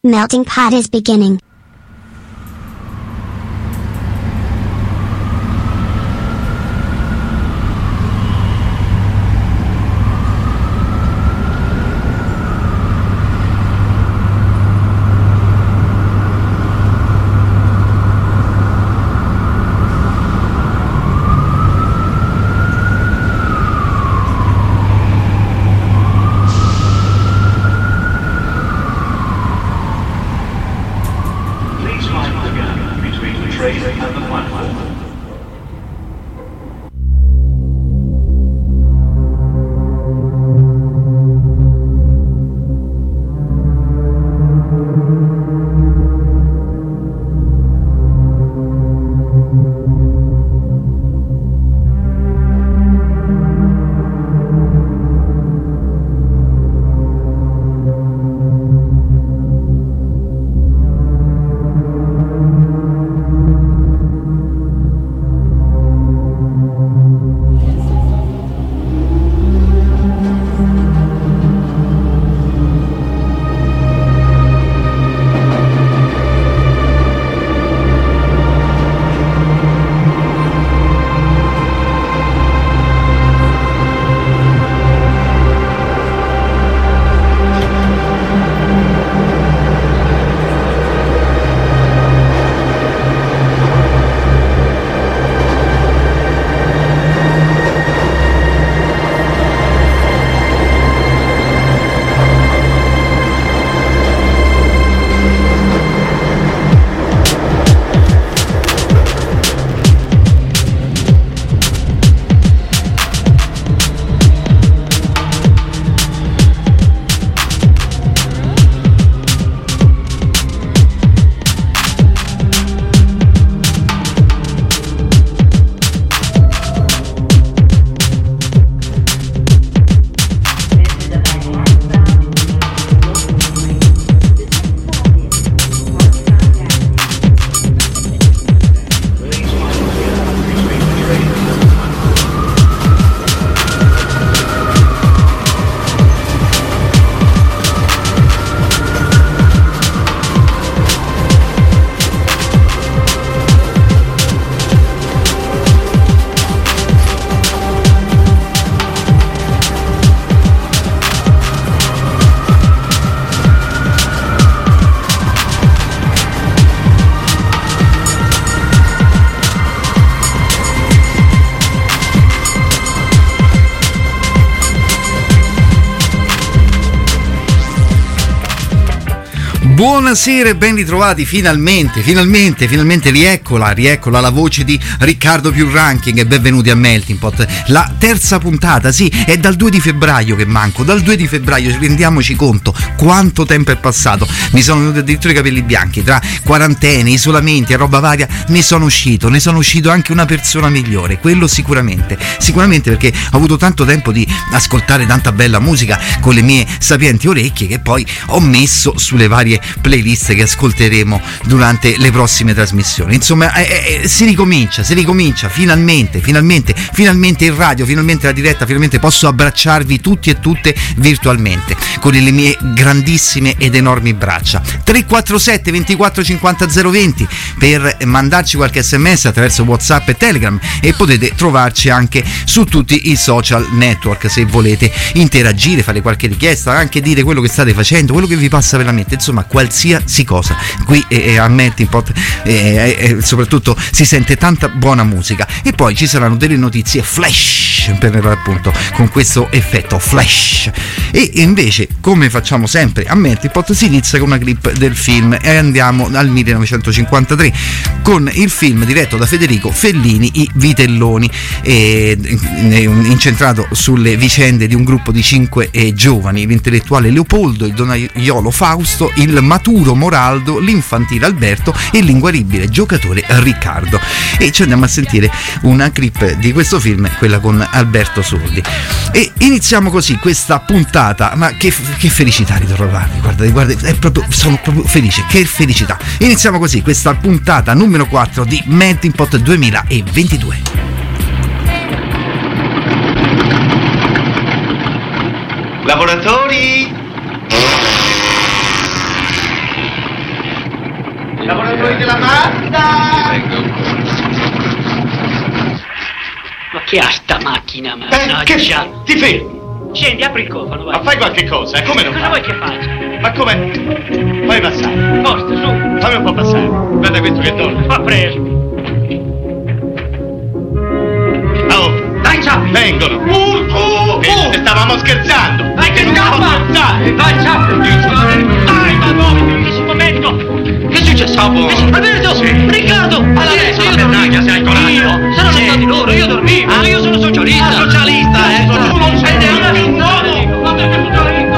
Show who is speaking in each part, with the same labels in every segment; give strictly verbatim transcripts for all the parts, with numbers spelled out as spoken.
Speaker 1: Melting pot is beginning.
Speaker 2: Buonasera e ben ritrovati, finalmente, finalmente, finalmente rieccola, rieccola la voce di Riccardo Più Ranking e benvenuti a Melting Pot, la terza puntata, sì, è dal due di febbraio che manco, dal due di febbraio, rendiamoci conto quanto tempo è passato, mi sono venuti addirittura i capelli bianchi, tra quarantene, isolamenti e roba varia, ne sono uscito, ne sono uscito anche una persona migliore, quello sicuramente, sicuramente perché ho avuto tanto tempo di ascoltare tanta bella musica con le mie sapienti orecchie che poi ho messo sulle varie playlist che ascolteremo durante le prossime trasmissioni. Insomma, eh, eh, si ricomincia, si ricomincia finalmente, finalmente, finalmente in radio, finalmente la diretta, finalmente posso abbracciarvi tutti e tutte virtualmente con le mie grandissime ed enormi braccia. tre quattro sette ventiquattro cinquanta zero venti per mandarci qualche sms attraverso WhatsApp e Telegram e potete trovarci anche su tutti i social network se volete interagire, fare qualche richiesta, anche dire quello che state facendo, quello che vi passa per la mente, insomma qualsiasi cosa. Qui eh, a Melting Pot eh, eh, soprattutto si sente tanta buona musica e poi ci saranno delle notizie flash per l'appunto con questo effetto flash e invece come facciamo sempre a Melting Pot si inizia con una clip del film e andiamo al millenovecentocinquantatré con il film diretto da Federico Fellini, I Vitelloni, eh, incentrato sulle vicende di un gruppo di cinque eh, giovani, l'intellettuale Leopoldo, il donaiolo Fausto, il maturo Moraldo, l'infantile Alberto e l'inguaribile giocatore Riccardo. E ci andiamo a sentire una clip di questo film, quella con Alberto Sordi. E iniziamo così questa puntata, ma che, che felicità ritrovarvi, guardate, guardate, è proprio, sono proprio felice, che felicità. Iniziamo così questa puntata numero quattro di Melting Pot duemilaventidue.
Speaker 3: Lavoratori!
Speaker 1: volete la pasta?
Speaker 3: Vengo.
Speaker 4: Ma che ha sta macchina, mannaggia?
Speaker 1: Eh, che fa? Ti fermi!
Speaker 4: Scendi, apri il cofano, vai.
Speaker 1: Ma fai qualche cosa, eh? Come non
Speaker 4: Cosa
Speaker 1: fai?
Speaker 4: vuoi che faccia?
Speaker 1: Ma come? Fai passare.
Speaker 4: Forza, su.
Speaker 1: Fammi un po' passare. Guarda questo che dorme.
Speaker 4: Fa preso.
Speaker 1: Oh,
Speaker 4: Dai, ciappi.
Speaker 1: vengono. Urco! Eh, stavamo scherzando.
Speaker 4: Dai, che
Speaker 1: non si può
Speaker 4: scappa.
Speaker 1: scherzare.
Speaker 4: Dai, ciappi. Dai, ma no, che si momento. Che è successo?
Speaker 1: Stavo.
Speaker 4: Alberto, sì. Riccardo. Alla destra, io dormivo.
Speaker 1: sei coraggio.
Speaker 4: Io. Saranno stati loro, io dormivo.
Speaker 1: Ah,
Speaker 4: io sono socialista.
Speaker 1: Ah, socialista, eh?
Speaker 4: Tu non sei neanche un uomo. Ma perché socialista?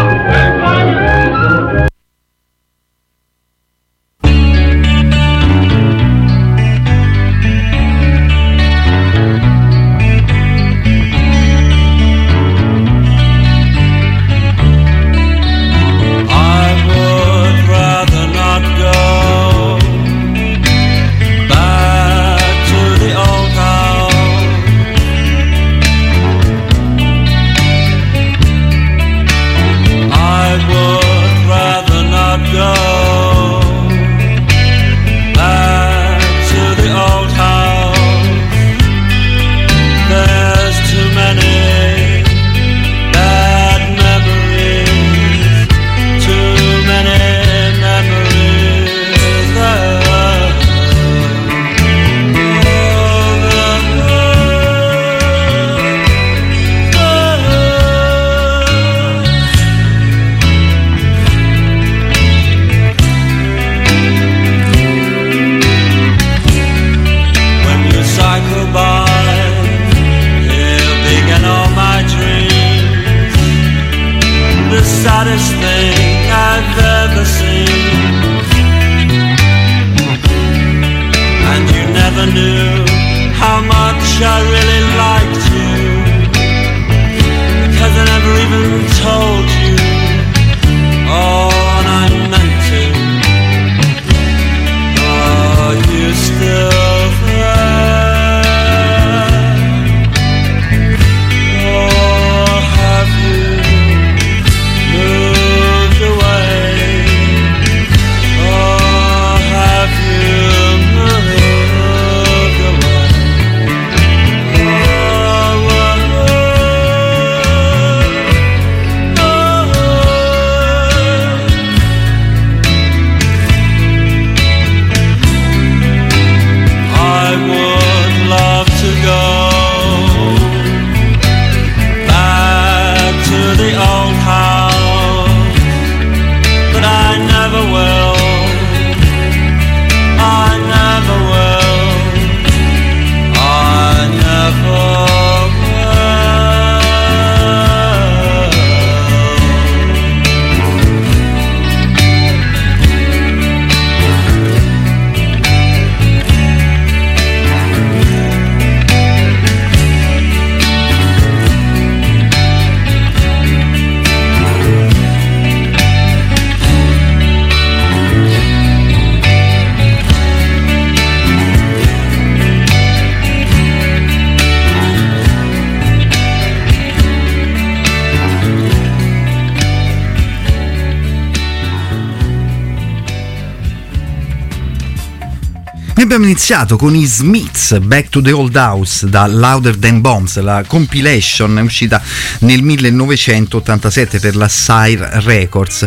Speaker 2: Abbiamo iniziato con i Smiths, Back to the Old House, da Louder Than Bombs, la compilation è uscita nel millenovecentottantasette per la Sire Records,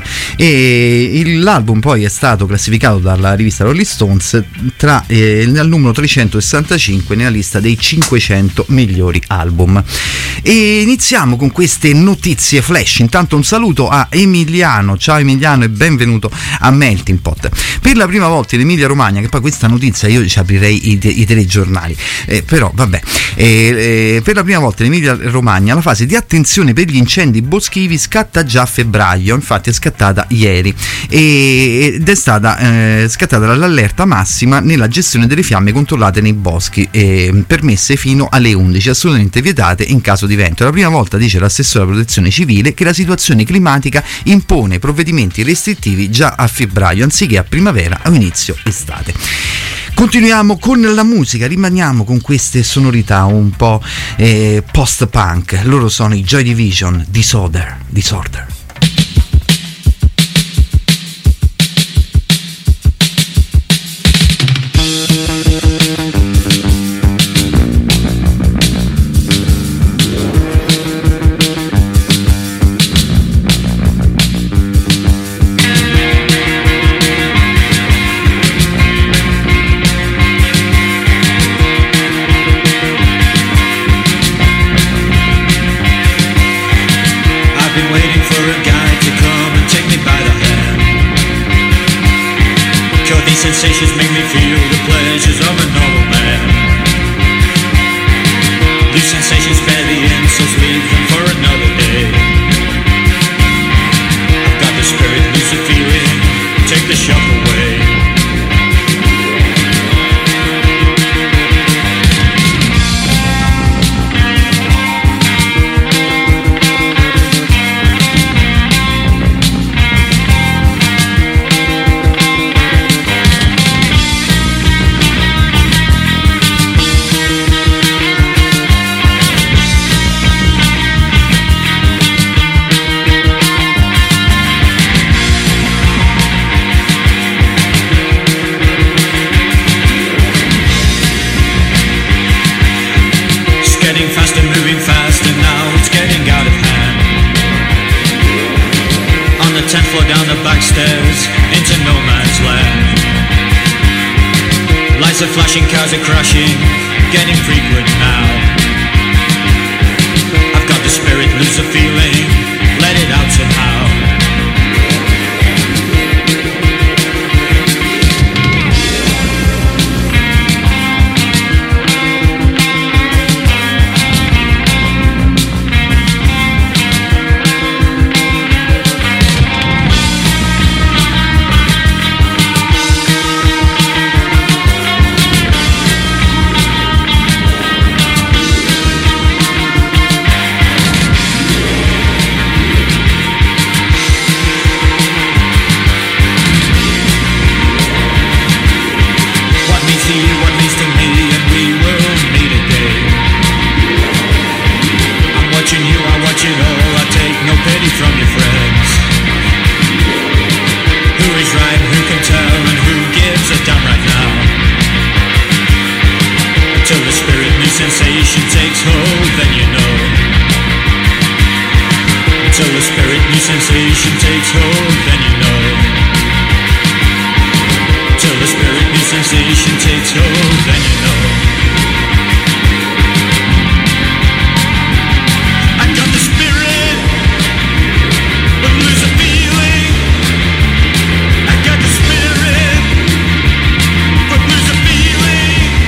Speaker 2: e l'album poi è stato classificato dalla rivista Rolling Stones tra, eh, al numero trecentosessantacinque nella lista dei cinquecento migliori album. E iniziamo con queste notizie flash. Intanto un saluto a Emiliano. Ciao Emiliano e benvenuto a Melting Pot. Per la prima volta in Emilia Romagna, che poi questa notizia io ci aprirei i, te- i telegiornali, eh, però vabbè, eh, eh, per la prima volta in Emilia Romagna la fase di attenzione per gli incendi boschivi scatta già a febbraio, infatti è scattata ieri e, ed è stata eh, scattata l'allerta massima nella gestione delle fiamme controllate nei boschi, eh, permesse fino alle undici, assolutamente vietate in caso di vento. È la prima volta, dice l'assessore alla protezione civile, che la situazione climatica impone provvedimenti restrittivi già a febbraio anziché a primavera o inizio estate. Continuiamo con la musica, rimaniamo con queste sonorità un po' eh, post-punk. Loro sono i Joy Division, Disorder, Disorder.
Speaker 3: Sure, these sensations make me feel the pleasures of a normal man. These sensations bear the insults, leave them for another day. I've got the spirit, lose the feeling, take the shock away. Stairs into no man's land. Lights are flashing, cars are crashing, getting frequent now. I've got the spirit, lose the feeling, let it out somehow. Sensation takes hold, then you know. Until the spirit new sensation takes hold, then you know. Till the spirit new sensation takes hold, then you know. I got the spirit, but lose a feeling. I got the spirit, but lose a feeling.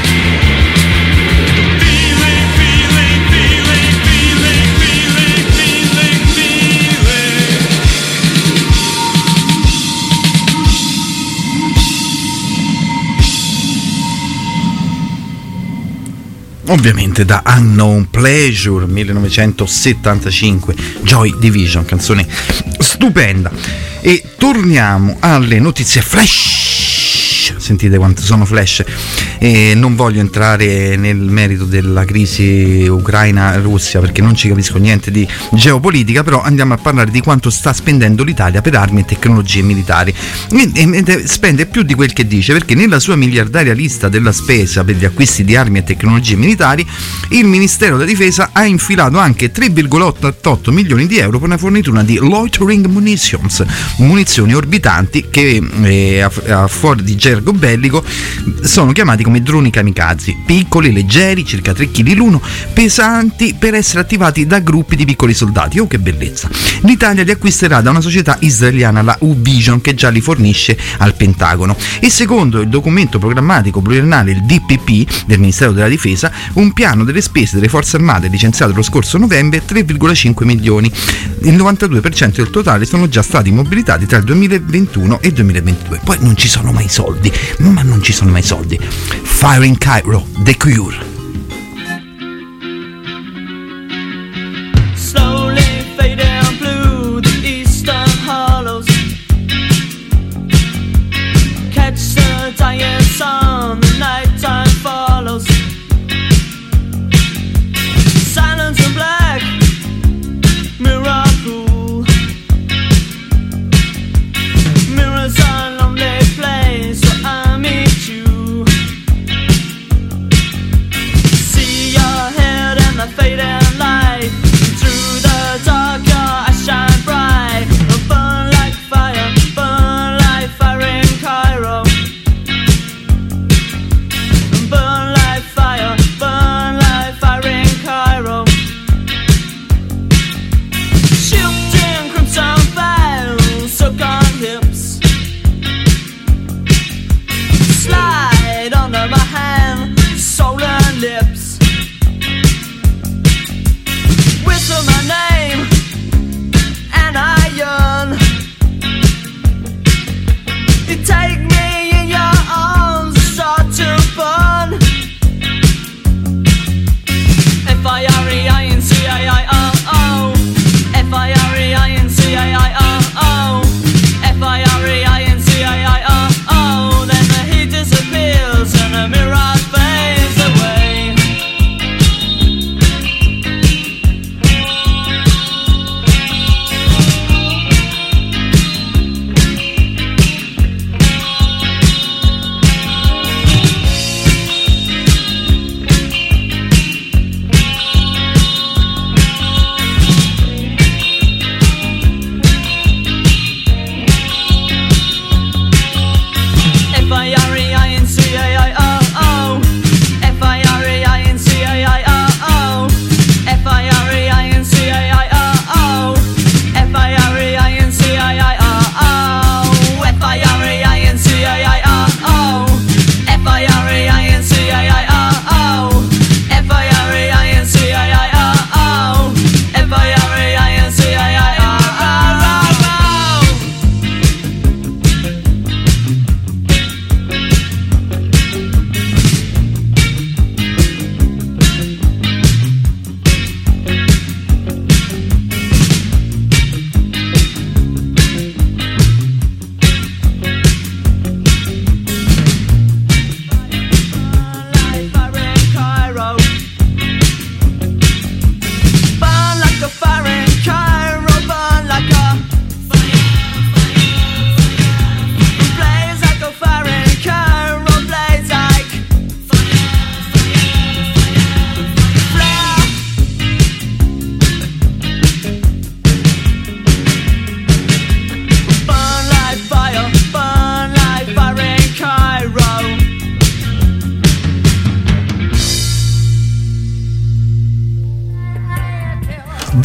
Speaker 2: Ovviamente da Unknown Pleasure millenovecentosettantacinque, Joy Division, canzone stupenda. E torniamo alle notizie flash. Sentite quanto sono flash. E non voglio entrare nel merito della crisi Ucraina-Russia perché non ci capisco niente di geopolitica, però andiamo a parlare di quanto sta spendendo l'Italia per armi e tecnologie militari. E, e, spende più di quel che dice, perché nella sua miliardaria lista della spesa per gli acquisti di armi e tecnologie militari il Ministero della Difesa ha infilato anche tre virgola ottantotto milioni di euro per una fornitura di loitering munitions, munizioni orbitanti che eh, a, a fuori di gergo bellico sono chiamati come droni kamikaze, piccoli, leggeri, circa tre chili l'uno, pesanti per essere attivati da gruppi di piccoli soldati. Oh, che bellezza! L'Italia li acquisterà da una società israeliana, la U-Vision, che già li fornisce al Pentagono, e secondo il documento programmatico pluriennale, il D P P del Ministero della Difesa, un piano delle spese delle forze armate licenziato lo scorso novembre tre virgola cinque milioni. Il novantadue per cento del totale sono già stati mobilitati tra il duemilaventuno e il duemilaventidue. Poi non ci sono mai soldi, ma non ci sono mai soldi. Fire in Cairo, The Cure.
Speaker 5: Slowly fading blue, the eastern hollows. Catch the dying sun, the nighttime follows. Silence and black, miracle. Mirrors are a lonely place where I meet you. Fading light through the dark, your eyes shine bright. Burn like fire, burn like fire in Cairo.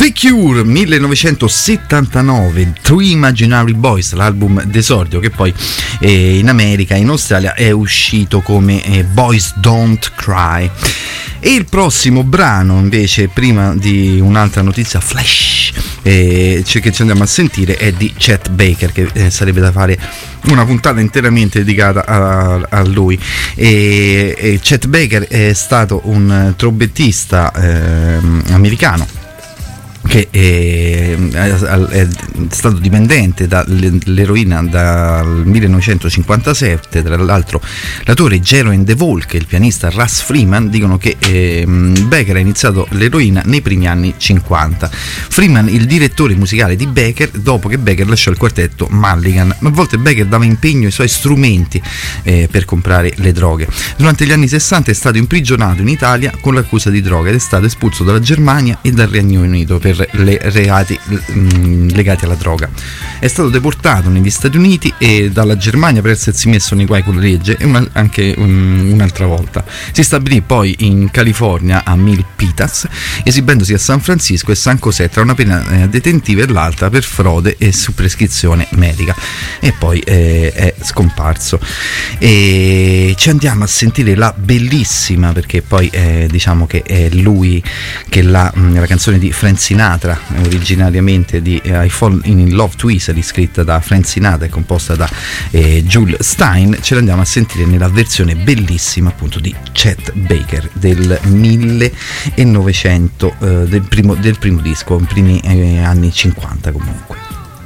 Speaker 2: The Cure millenovecentosettantanove, Three Imaginary Boys, l'album d'esordio che poi eh, in America e in Australia è uscito come eh, Boys Don't Cry. E il prossimo brano invece, prima di un'altra notizia flash eh, che ci andiamo a sentire, è di Chet Baker, che eh, sarebbe da fare una puntata interamente dedicata a, a lui. E, e Chet Baker è stato un trombettista eh, americano che è, è stato dipendente dall'eroina dal millenovecentocinquantasette. Tra l'altro l'attore Jeroen De Volk e il pianista Russ Freeman dicono che eh, Baker ha iniziato l'eroina nei primi anni cinquanta. Freeman, il direttore musicale di Baker, dopo che Baker lasciò il quartetto Mulligan, ma a volte Baker dava impegno ai suoi strumenti eh, per comprare le droghe. Durante gli anni sessanta è stato imprigionato in Italia con l'accusa di droga ed è stato espulso dalla Germania e dal Regno Unito per le reati mh, legati alla droga. È stato deportato negli Stati Uniti e dalla Germania per essersi messo nei guai con la legge e una, anche um, un'altra volta. Si stabilì poi in California a Milpitas, esibendosi a San Francisco e San José tra una pena eh, detentiva e l'altra per frode e su prescrizione medica, e poi eh, è scomparso. E ci andiamo a sentire la bellissima, perché poi eh, diciamo che è lui che la, mh, la canzone di Frank Sinatra, originariamente di eh, I Fall in Love to Easily, scritta da Frank Sinatra e composta da eh, Jules Stein. Ce l'andiamo a sentire nella versione bellissima appunto di Chet Baker del millenovecento, eh, del, primo, del primo disco, i primi eh, anni cinquanta comunque.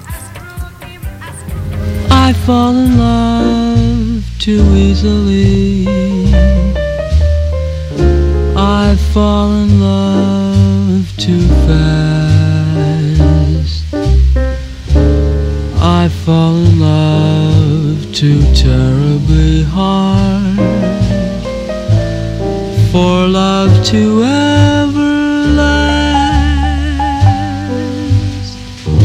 Speaker 5: I fall in love too easily. I fall in love too fast. I fall in love too terribly hard for love to ever last.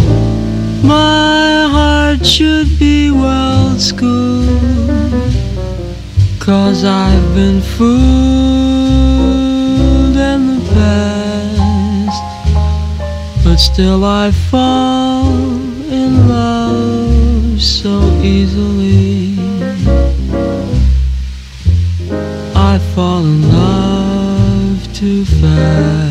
Speaker 5: My heart should be well schooled, 'cause I've been fooled in the past, but still I fall in love so easily. I fall in love too fast.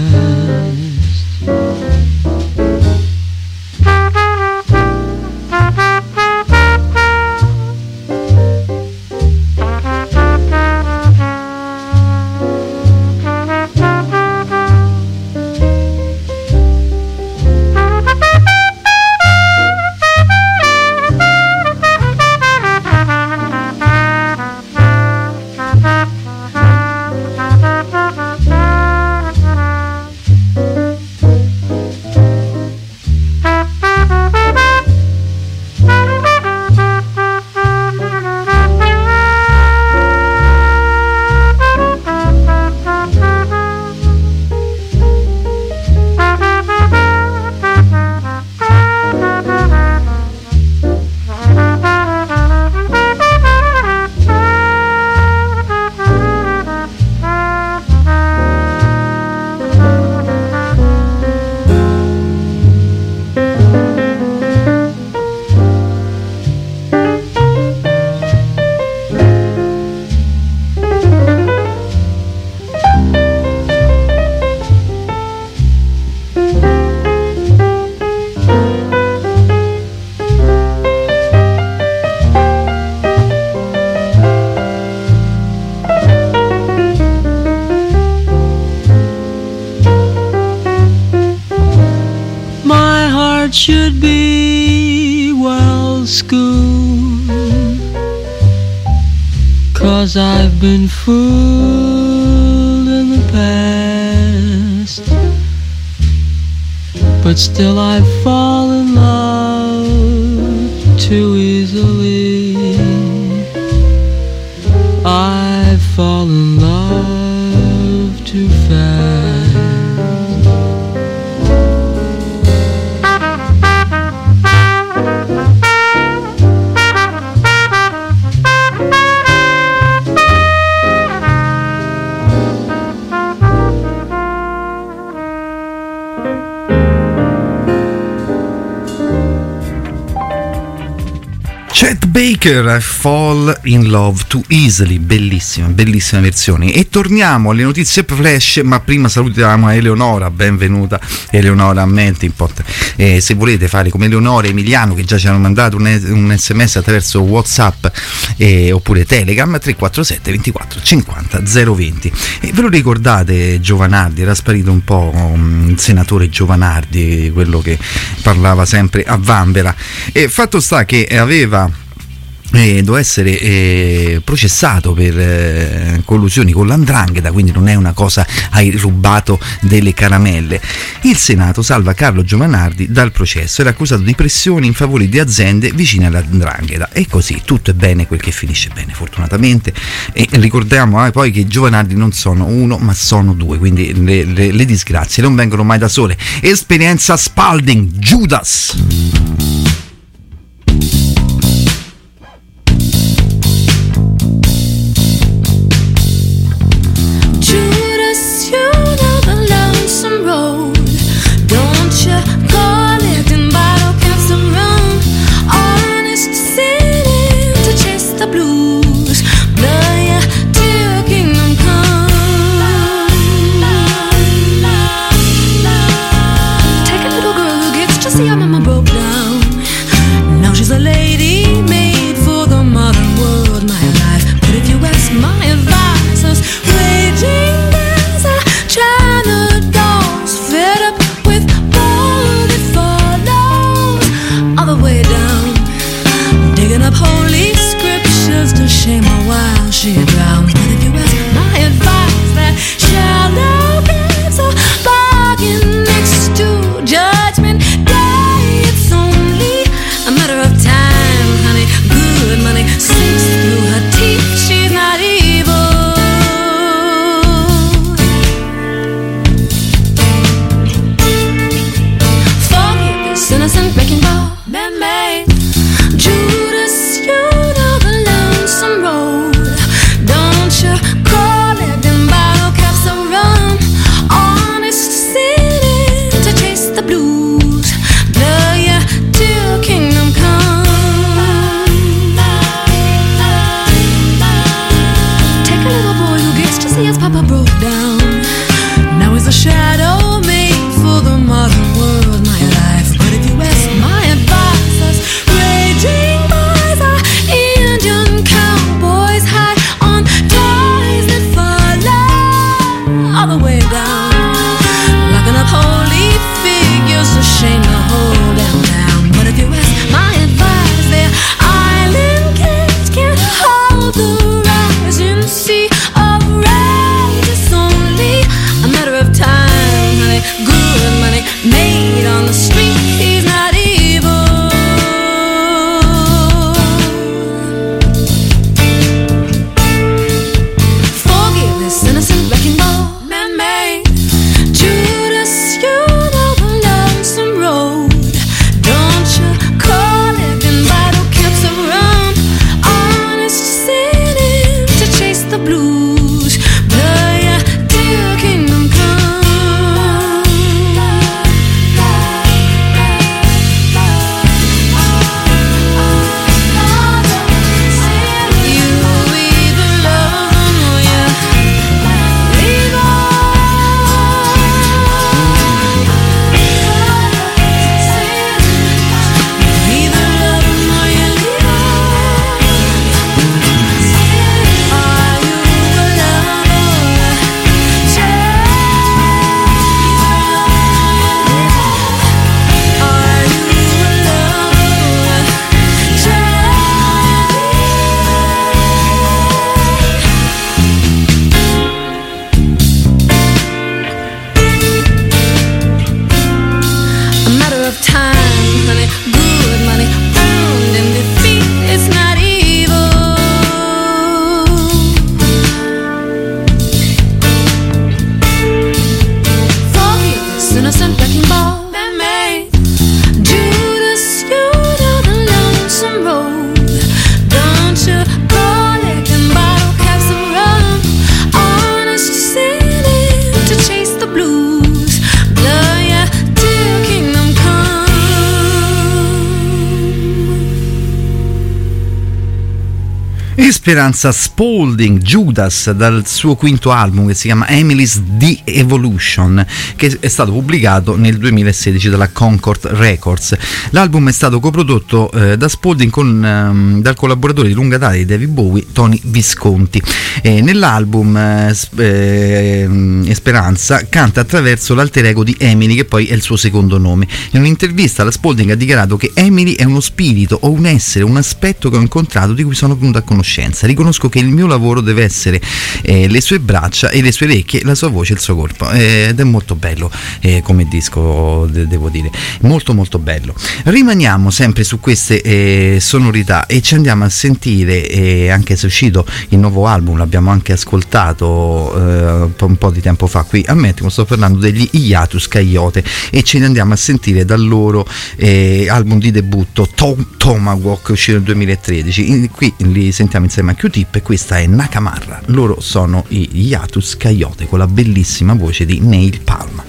Speaker 5: Should be well schooled, 'cause I've been fooled in the past, but still I fall in love too easily. I fall in love too fast.
Speaker 2: Faker, Fall in Love Too Easily, bellissima, bellissima versione. E torniamo alle notizie flash, ma prima salutiamo Eleonora, benvenuta Eleonora a Melting Pot. Eh, se volete fare come Eleonora e Emiliano, che già ci hanno mandato un, un sms attraverso WhatsApp eh, oppure Telegram, tre quattro sette ventiquattro cinquanta zero venti. E ve lo ricordate Giovanardi? Era sparito un po' um, il senatore Giovanardi, quello che parlava sempre a vanvera. E fatto sta che aveva Eh, doveva essere eh, processato per eh, collusioni con l'Andrangheta, quindi non è una cosa hai rubato delle caramelle. Il Senato salva Carlo Giovanardi dal processo, era accusato di pressioni in favore di aziende vicine all'Andrangheta, e così tutto è bene quel che finisce bene, fortunatamente. E ricordiamo eh, poi che Giovanardi non sono uno ma sono due, quindi le, le, le disgrazie non vengono mai da sole. Esperienza Spalding, Judas.
Speaker 6: She drowns, but if you ask my advice, that shallow gates are bargain next to judgment day. It's only a matter of time, honey. Good money sinks through her teeth. She's not evil. Forgive innocent breaking ball, man made. Judas, you know the lonesome road. Don't
Speaker 2: Esperanza Spalding, Judas, dal suo quinto album che si chiama Emily's De-Evolution, che è stato pubblicato nel duemilasedici dalla Concord Records. L'album è stato coprodotto eh, da Spalding con, ehm, dal collaboratore di lunga data di David Bowie, Tony Visconti. E nell'album eh, eh, Esperanza canta attraverso l'alter ego di Emily, che poi è il suo secondo nome. In un'intervista la Spalding ha dichiarato che Emily è uno spirito o un essere, un aspetto che ho incontrato, di cui sono venuto a conoscenza. Riconosco che il mio lavoro deve essere eh, le sue braccia e le sue orecchie, la sua voce e il suo corpo, eh, ed è molto bello eh, come disco, de- devo dire, molto molto bello. Rimaniamo sempre su queste eh, sonorità e ci andiamo a sentire, eh, anche se è uscito il nuovo album, l'abbiamo anche ascoltato eh, un po' di tempo fa qui a Mettimo, sto parlando degli Hiatus Coyote, e ce ne andiamo a sentire dal loro eh, album di debutto Tom- Tomahawk, uscito nel duemilatredici. In, qui li sentiamo insieme a Q-Tip e questa è Nakamarra. Loro sono i Hiatus Coyote con la bellissima voce di Neil Palma.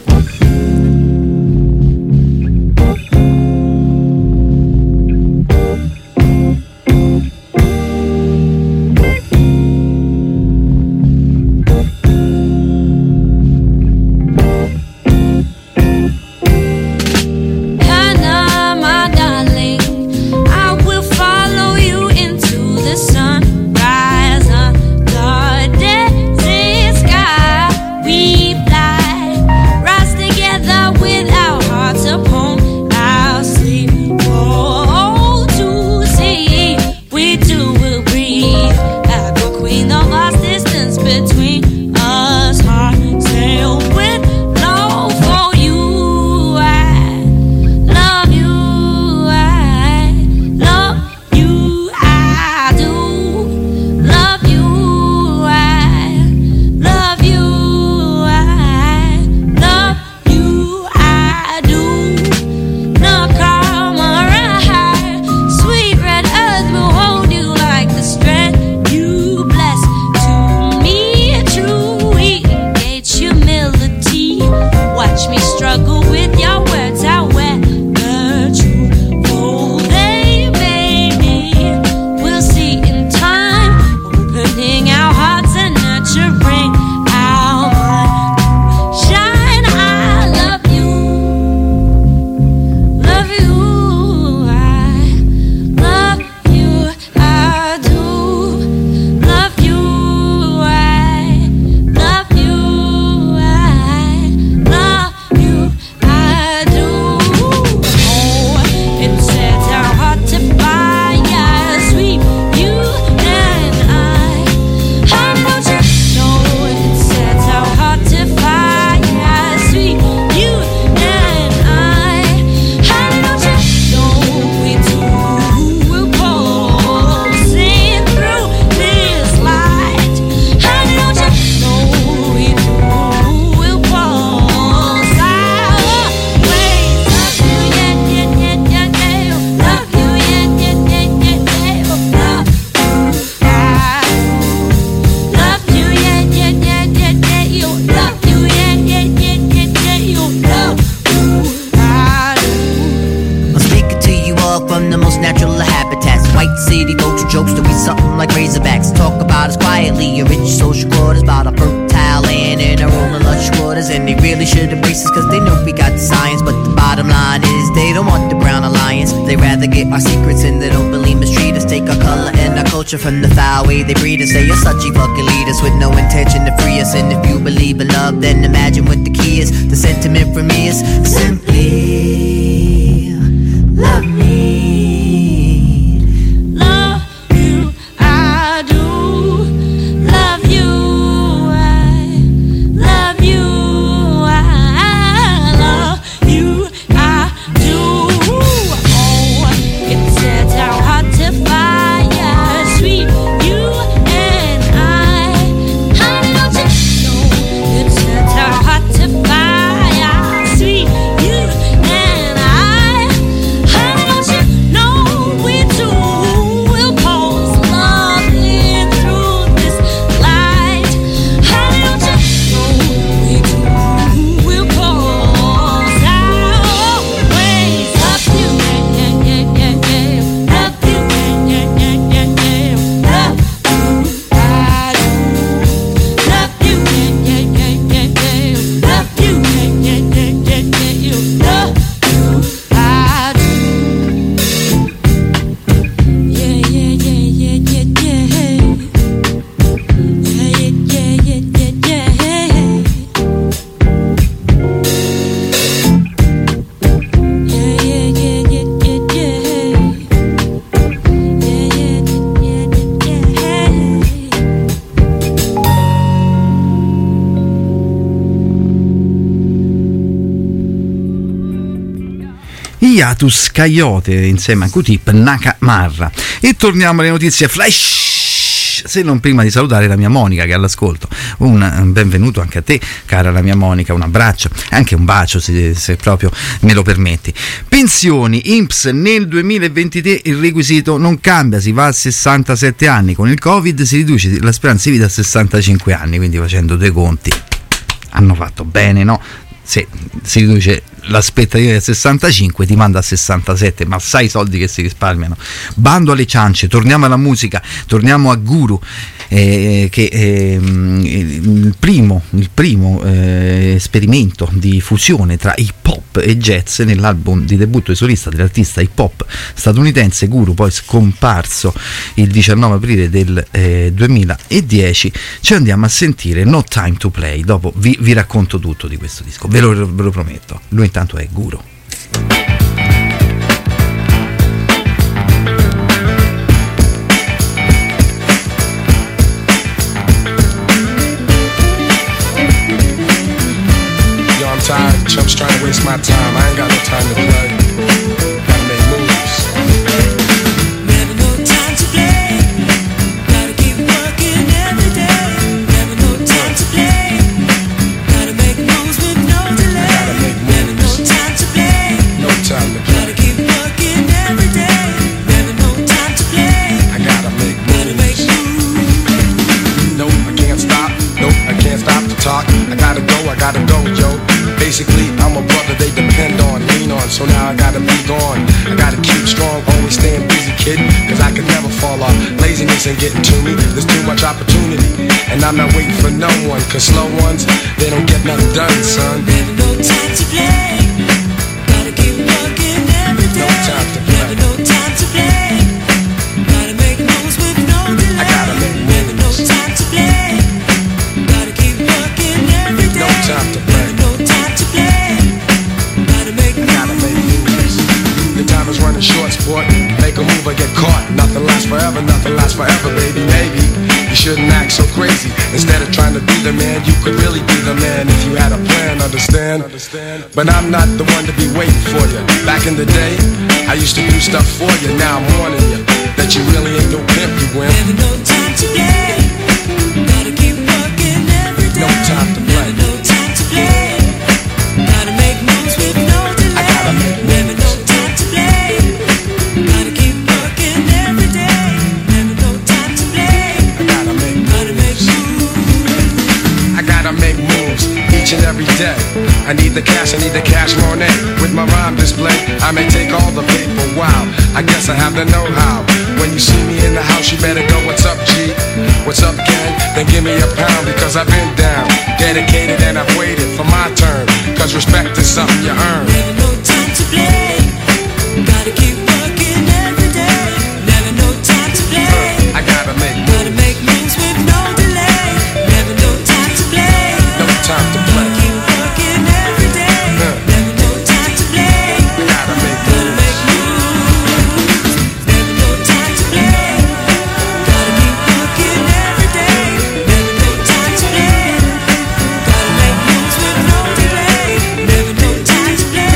Speaker 7: From the foul way they breed us, say you're such a fucking lead us with no intention to free us. And if you believe in love, then imagine what the key is. The sentiment for me is simply love me.
Speaker 6: Love you, I do. Love you, I love you, I love you, I do. Oh, it sets our heart to fire.
Speaker 7: Love
Speaker 2: Hiatus Coyote insieme a Q-Tip, Nakamarra. E torniamo alle notizie flash, se non prima di salutare la mia Monica che è all'ascolto. Un benvenuto anche a te, cara la mia Monica, un abbraccio, anche un bacio se, se proprio me lo permetti. Pensioni, I N P S nel duemilaventitré il requisito non cambia, si va a sessantasette anni, con il Covid si riduce la speranza di vita a sessantacinque anni, quindi facendo due conti hanno fatto bene, no? Se si riduce l'aspettativa del sessantacinque ti manda a sessantasette, ma sai i soldi che si risparmiano. Bando alle ciance, torniamo alla musica, torniamo a Guru, eh, che eh, il primo, il primo eh, esperimento di fusione tra hip hop e jazz nell'album di debutto di solista dell'artista hip hop statunitense Guru, poi scomparso il diciannove aprile del eh, duemiladieci. Ci andiamo a sentire No Time to Play, dopo vi, vi racconto tutto di questo disco, ve lo, ve lo prometto. Lui intanto è Guru.
Speaker 8: Yo, I'm tired, chumps trying to waste my time. I ain't got no time to play. Gotta make moves.
Speaker 6: Never no time to play. Gotta keep working every day. Never no time to play. Gotta make moves with no delay.
Speaker 8: Gotta make
Speaker 6: Never no
Speaker 8: moves.
Speaker 6: time to play.
Speaker 8: No time to play.
Speaker 6: Gotta keep working every day. Never no time to play.
Speaker 8: I gotta make
Speaker 6: Gotta make
Speaker 8: moves.
Speaker 6: moves.
Speaker 8: Nope, I can't stop. Nope, I can't stop to talk. I gotta go, I gotta go, yo. Basically, I'm a brother they depend on, lean on, so now I gotta be gone. I gotta keep strong, always staying busy, kid, cause I could never fall off. Laziness ain't getting to me, there's too much opportunity. And I'm not waiting for no one, cause slow ones, they don't get nothing done, son.
Speaker 6: Never no time to play. Gotta keep working every day.
Speaker 8: No time to play.
Speaker 6: Never no time to play. Gotta make moves with no delay.
Speaker 8: I gotta make
Speaker 6: Never no
Speaker 8: moves.
Speaker 6: time to play. Gotta keep working every day.
Speaker 8: No time to play.
Speaker 6: Never no time to play. Gotta make
Speaker 8: I gotta make
Speaker 6: moves.
Speaker 8: moves. The time is running short, sport. Make a move or get caught. Nothing lasts forever, nothing lasts forever, baby. Maybe you shouldn't act so crazy. Instead of trying to be the man, you could really be the man if you had a plan, understand? But I'm not the one to be waiting for you. Back in the day, I used to do stuff for you. Now I'm warning you that you really ain't no pimp, you wimp.
Speaker 6: Never no time to play. Gotta keep working every day.
Speaker 8: No time to play.
Speaker 6: Never no time to play. Gotta make moves with no delay.
Speaker 8: I gotta make
Speaker 6: Never no time to play. Gotta keep working every day. Never no time to play.
Speaker 8: I gotta make
Speaker 6: Gotta make moves.
Speaker 8: I gotta make moves each and every day. I need the cash, I need the cash Monet. With my rhyme display, I may take all the paper. Wow, I guess I have the know-how. When you see me in the house, you better go, what's up, G? What's up, gang? Then give me a pound because I've been down, dedicated, and I've waited for my turn. Cause respect is something you earn.
Speaker 6: Never no time to play. Gotta keep working every day. Never no time to play.
Speaker 8: I gotta make
Speaker 6: Gotta
Speaker 8: moves,
Speaker 6: make moves with no delay. Never no time to play.
Speaker 8: no time to
Speaker 6: Gotta
Speaker 8: play.
Speaker 6: keep working every day. Never no time to play.
Speaker 8: I gotta make
Speaker 6: Gotta
Speaker 8: moves.
Speaker 6: make moves. Never no time to play. Gotta keep working every day. Never no time to play. Gotta make moves with no delay. Never no time to play.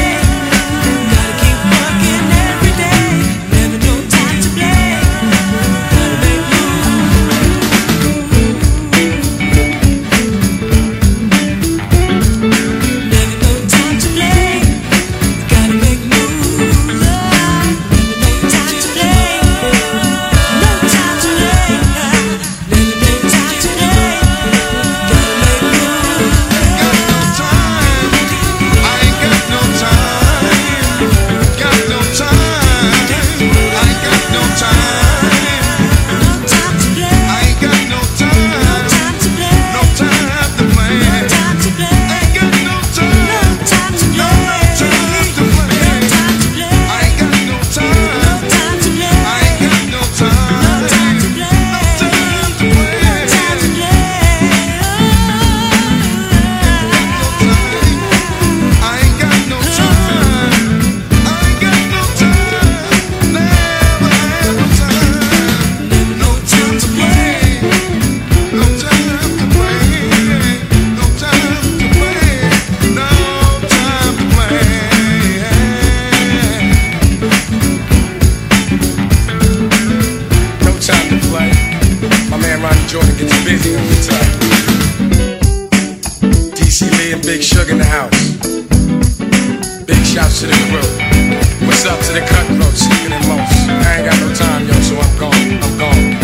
Speaker 8: Ronnie Jordan gets busy, let me tell you. D C Lee and Big Sugar in the house. Big shouts to the crew. What's up to the cutthroats, sleeping in most? I ain't got no time, yo, so I'm gone, I'm gone.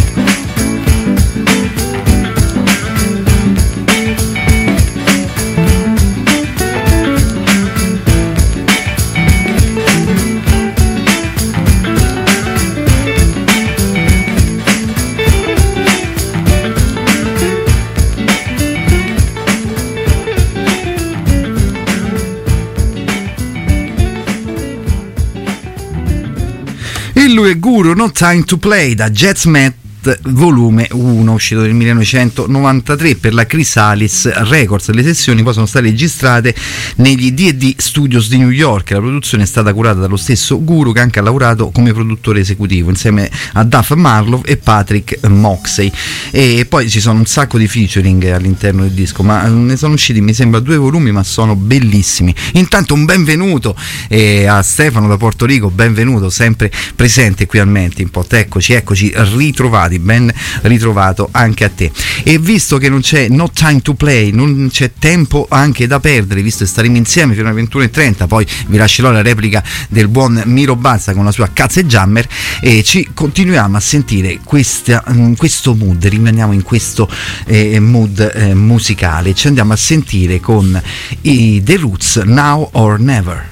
Speaker 2: Lui è Guru, No Time to Play, da Jazzmat volume uno, uscito nel millenovecentonovantatré per la Chrysalis Records. Le sessioni poi sono state registrate negli D and D Studios di New York. La produzione è stata curata dallo stesso Guru, che anche ha lavorato come produttore esecutivo insieme a Duff Marlowe e Patrick Moxey, e poi ci sono un sacco di featuring all'interno del disco, ma ne sono usciti mi sembra due volumi, ma sono bellissimi. Intanto un benvenuto eh, a Stefano da Porto Rico, benvenuto, sempre presente qui al Melting Pot. Eccoci, eccoci ritrovati, ben ritrovato anche a te. E visto che non c'è no time to play, non c'è tempo anche da perdere, visto che staremo insieme fino alle ventuno e trenta, poi vi lascerò la replica del buon Miro Bazza con la sua Cazzo e Jammer, e ci continuiamo a sentire questa, questo mood, rimaniamo in questo eh, mood eh, musicale. Ci andiamo a sentire con i The Roots, Now or Never.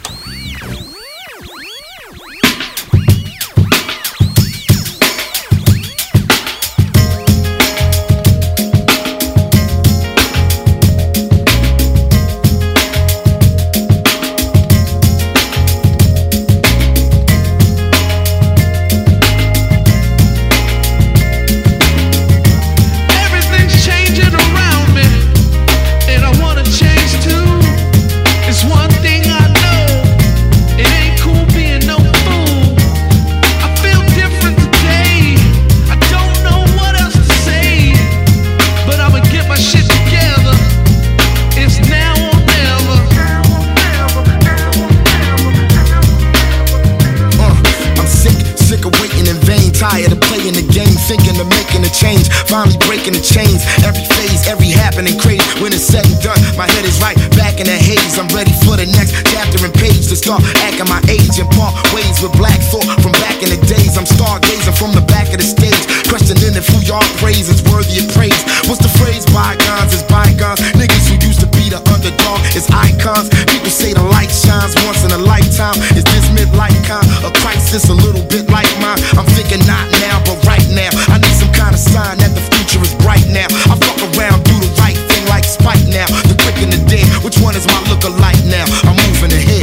Speaker 9: Finally breaking the chains, every phase, every happening crazy. When it's said and done, my head is right back in the haze. I'm ready for the next chapter and page to start acting my age and part ways with black thought from back in the days. I'm stargazing from the back of the stage, questioning if who y'all praise is worthy of praise. What's the phrase? Bygones is bygones. Niggas who used to be the underdog is icons. People say the light shines once in a lifetime. Is this midlife kind of crisis a little bit like mine? I'm thinking not now, but right now. I need some kind of sign that the future is bright now. I fuck around, do the right thing like Spike now. The quick and the dead, which one is my look-alike now? I'm moving ahead.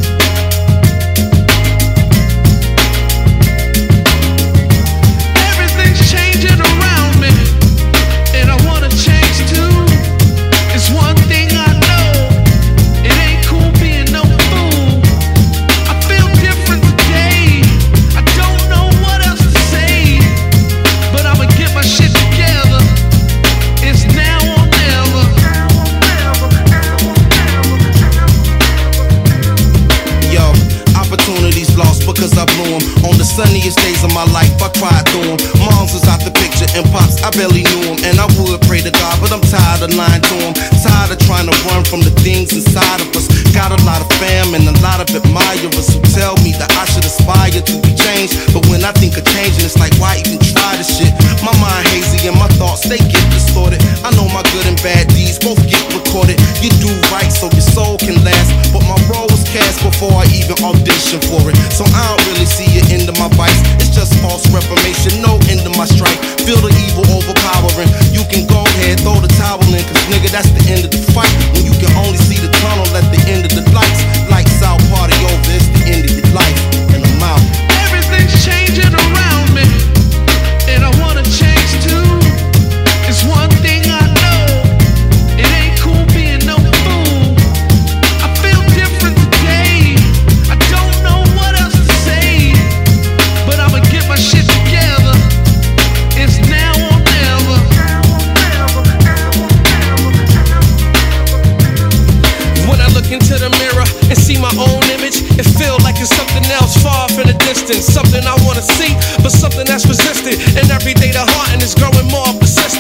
Speaker 10: Cause I blew 'em on the sunniest days of my life. I cried through 'em. Moms was out the picture and pops, I barely knew 'em. And I would pray to God, but I'm tired of lying to 'em. Tired of trying to run from the things inside of us. Got a lot of fam and a lot of admirers who tell me that I should aspire to be changed. But when I think of changing, it's like, why even try this shit? My mind hazy and my thoughts, they get distorted. I know my good and bad deeds both get recorded. You do right so your soul can last, but my role was cast before I even auditioned for it. So I don't really see it end of my vice. It's just false reformation, no end of my strife. Feel the evil overpowering. You can go ahead, throw the towel in, cause nigga, that's the end of the fight. When you can only see the tunnel at the end of the lights. Lights out, party over, it's the end of your life. And I'm out.
Speaker 3: Everything's changing around me, and I wanna change too. It's one thing I know, it ain't cool being no fool. I feel different today, I don't know what else to say, but I'ma get my shit together. It's now or never.
Speaker 10: When I look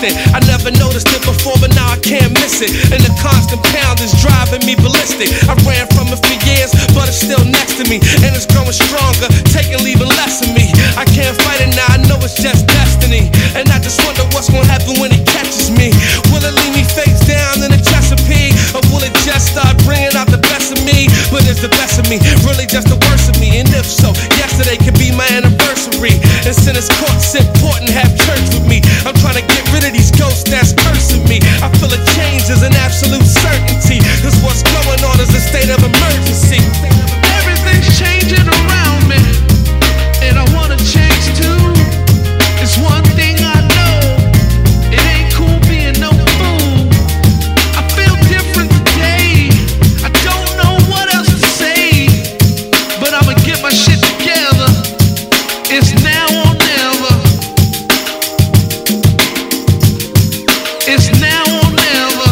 Speaker 10: instant. I never noticed it before, but now I can't miss it. And the constant pound is driving me ballistic. I ran from it for years, but it's still next to me. And it's growing stronger, taking leaving less of me. I can't fight it now, I know it's just destiny. And I just wonder what's gonna happen when it catches me. Will it leave me face down in the Chesapeake? Or will it just start bringing out the best of me? But is the best of me really just the worst of me? And if so, yesterday could be my anniversary. And since it's court, it's important to have church with me. I'm trying to get rid of these ghosts that's cursing me. I feel a change is an absolute certainty. Cause what's going on is a state of emergency.
Speaker 3: Everything's changing around me, and I wanna change too. It's one thing I know, it ain't cool being no fool. I feel different today, I don't know what else to say, but I'ma get my shit together. It's now or never. It's now or never.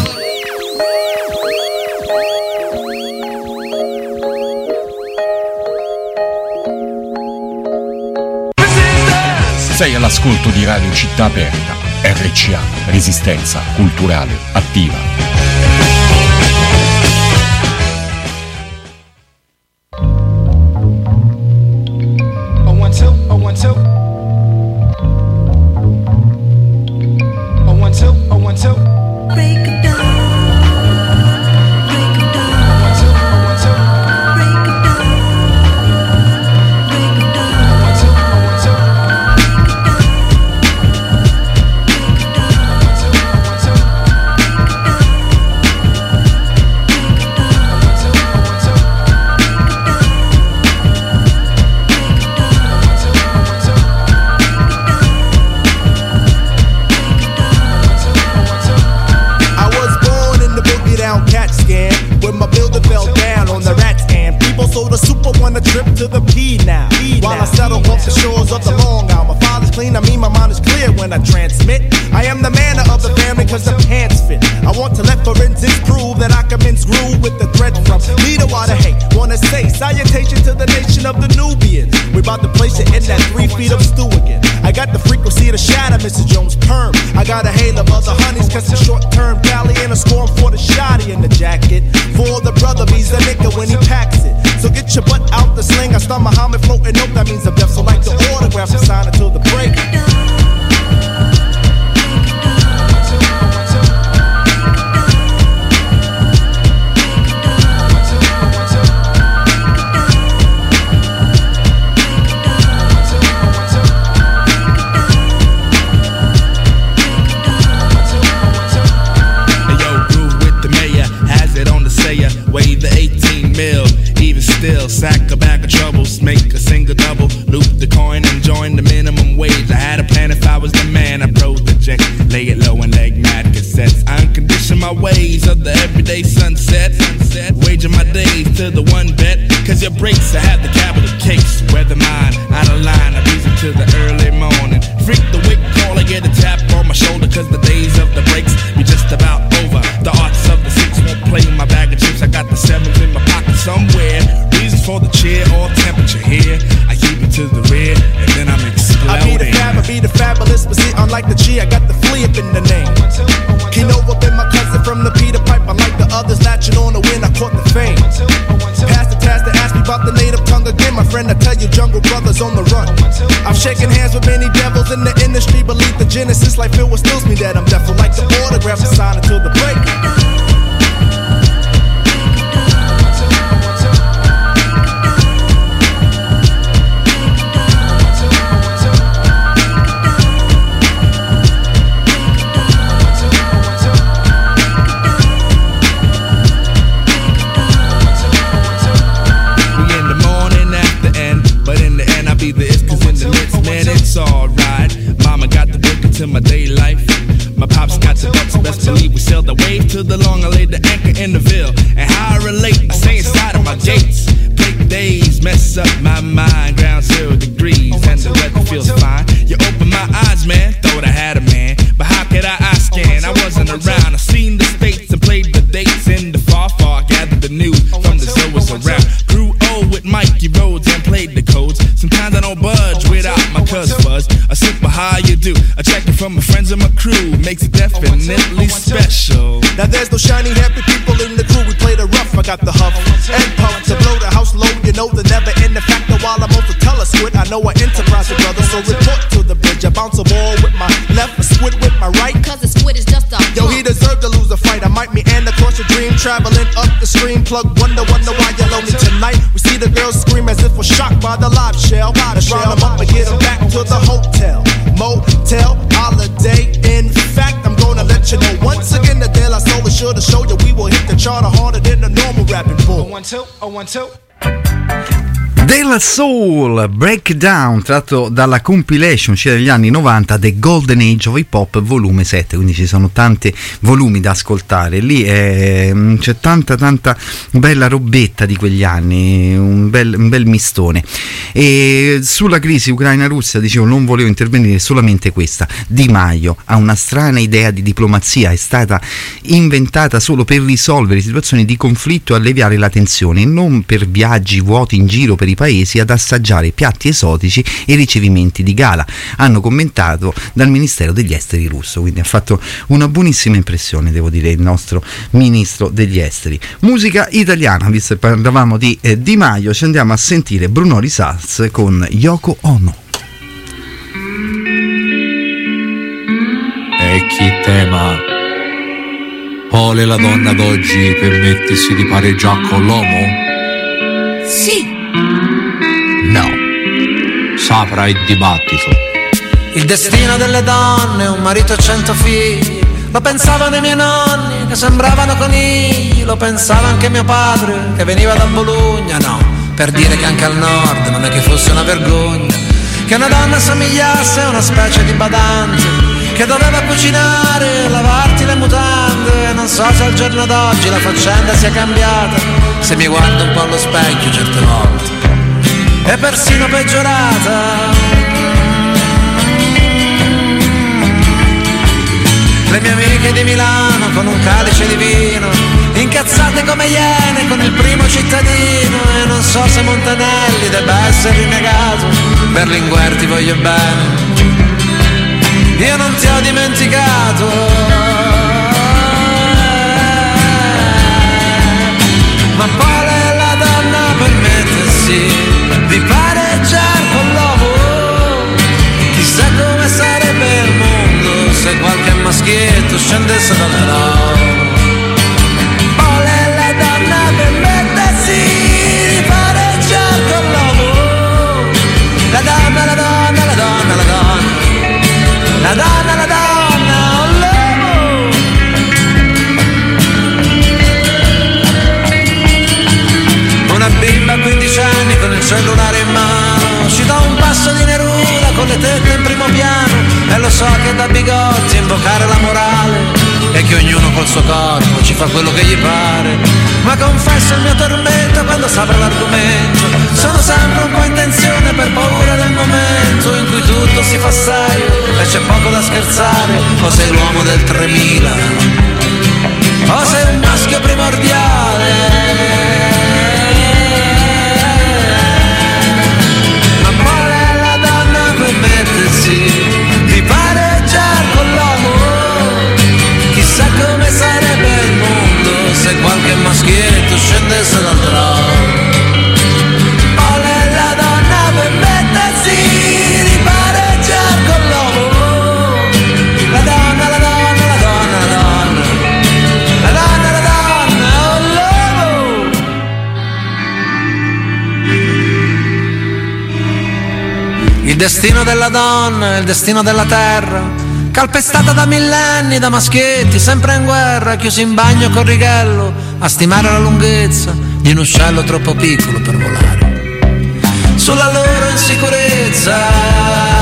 Speaker 11: Sei all'ascolto di Radio Città Aperta, R C A, Resistenza Culturale Attiva.
Speaker 9: Oh, one, two, oh, one, two. Oh, one, two, oh, one, two.
Speaker 6: Break it down, break it down,
Speaker 9: Oh, one, two, oh, one, two.
Speaker 6: break it down, break it down,
Speaker 9: Oh, one, two, oh, one, two.
Speaker 10: I was born in the boogie down cat scan, where my builder fell down on the rat's hand. People so the super want a trip to the P now. While I settle off the shores of the Long Island. My father's clean, I mean my mind is clear when I transmit. I am the man of the family cause the pants fit. I want to let forensics prove that I can mince groove with the thread from leader while the hate. Wanna say salutation to the nation of the Nubians. We about to place it in that three feet of stew again. I got the frequency to shatter Missus Jones' perm. I got a hail of other honeys cause it's short-term valley and a storm for the shotty in the jacket. For the brother, he's a nigga when he packs it. So get your butt out the sling. I start Muhammad floating up, that means I'm deaf. So like the autograph and sign until the break.
Speaker 12: Weigh the eighteen mil, even still, sack a bag of troubles, make a single double, loop the coin and join the minimum wage. I had a plan if I was the man, I project, lay it low and leg mad cassettes. I uncondition my ways of the everyday sunset, sunset. Waging my days to the one bet, cause your breaks, I have the capital case. Weather mine, out of line, I breeze to the early morning. Freak the wick call, I get a tap on my shoulder, cause the days of the breaks be just about over. The arts of the six won't play my bag of chips, I got the sevens in my pocket somewhere. Reasons for the cheer or temperature here. I keep it to the rear and then I'm exploding.
Speaker 10: I be the fab, I be the fabulous, but see, unlike the G, I got the flea up in the name. Kinova been my cousin from the Peter Pipe. Unlike the others, latching on the win, I caught the fame. Pass the task to ask me about the native tongue again. My friend, I tell you, Jungle Brothers on the run. I'm shaking hands with many devils in the industry. Believe the genesis, like Phil, what stills me that I'm deaf. So like the autograph, I sign until the break.
Speaker 12: It's alright. Mama got the book into my day life. My pops got the ducks, best believe we sailed the wave to the long. I laid the anchor in the Ville. And how I relate, I stay inside of my gates. Break days, mess up my mind. Ground zero degrees, and the weather feels fine. You open my eyes, man, thought I had a man. But how could I eye scan? I wasn't around. I seen the states and played the dates in the far, far. Gathered the news from the zoas around. Grew old with Mikey Rhodes and played the codes. Sometimes I don't budge without my cuz fuzz. A simple how you do. I check it from my friends and my crew. makes it definitely special.
Speaker 10: Now there's no shiny happy people in the crew. We play the rough. I got the huff and puff to blow the house low. You know the never end the factor while I'm on the telesquid. I know I enterprise the brother, so report to the bridge. I bounce a ball with my left, a squid with my right.
Speaker 6: Cause the squid is just a
Speaker 10: Yo, he deserved to lose a fight. I might meander across your dream, traveling up the stream. Plug wonder, wonder why you're lonely tonight. We see the girls scream as if we're shocked by the live shell. Let's round them up and get them back to the hotel, motel, holiday. In fact, I'm gonna let you know once again the De La Soul is sure to show you we will hit the charter harder than the normal rapping bull.
Speaker 3: Oh, one, two, oh, one, two.
Speaker 2: De La Soul, Breakdown, tratto dalla compilation uscita negli anni novanta, The Golden Age of Hip Hop volume sette, quindi ci sono tanti volumi da ascoltare, lì è, c'è tanta tanta bella robetta di quegli anni, un bel, un bel mistone. E sulla crisi Ucraina-Russia, dicevo, non volevo intervenire, solamente questa: Di Maio ha una strana idea di diplomazia, è stata inventata solo per risolvere situazioni di conflitto e alleviare la tensione, non per viaggi vuoti in giro per i paesi ad assaggiare piatti esotici e ricevimenti di gala, hanno commentato dal Ministero degli Esteri russo. Quindi ha fatto una buonissima impressione, devo dire, il nostro Ministro degli Esteri. Musica italiana, visto che parlavamo di eh, Di Maio, ci andiamo a sentire Bruno Risas con Yoko Ono.
Speaker 13: E chi tema vuole la donna d'oggi permettersi di pareggiare con l'uomo?
Speaker 6: Sì.
Speaker 13: No, saprà il dibattito.
Speaker 14: Il destino delle donne, un marito e cento figli, lo pensavano i miei nonni che sembravano conigli, lo pensava anche mio padre che veniva da Bologna. No, per dire che anche al nord non è che fosse una vergogna che una donna somigliasse a una specie di badante che doveva cucinare, lavarti le mutande. Non so se al giorno d'oggi la faccenda sia cambiata, se mi guardo un po' allo specchio certe volte è persino peggiorata. Le mie amiche di Milano con un calice di vino, incazzate come iene con il primo cittadino. E non so se Montanelli debba essere rinnegato, Berlinguer ti voglio bene, io non ti ho dimenticato. Ma qual è la donna per mettersi di pareggiare con l'uomo? Chissà come sarebbe il mondo se qualche maschietto scendesse dal trono. Qual è la donna per mettersi di pareggiare con l'uomo? La donna, la donna, la donna, la donna, la donna, la donna, oh l'uomo. Una bimba a quindici anni con il cellulare in mano, ci dà un passo di Neruda con le tette in primo piano. E lo so che da bigotti invocare la morale e che ognuno col suo corpo ci fa quello che gli pare. Ma confesso il mio tormento quando s'apre l'argomento, sono sempre un po' in tensione per paura del momento in cui tutto si fa serio e c'è poco da scherzare. O sei l'uomo del tremila o sei un maschio primordiale. Di pareggiare con l'uomo, chissà come sarebbe il mondo se qualche maschietto scendesse dal trono. Qual è la donna per mettersi di pareggiare con l'uomo? La donna, la donna, la donna, la donna, la donna, la donna, oh l'uomo. Il destino della donna è il destino della terra, calpestata da millenni, da maschietti sempre in guerra, chiusi in bagno con righello, a stimare la lunghezza di un uccello troppo piccolo per volare. Sulla loro insicurezza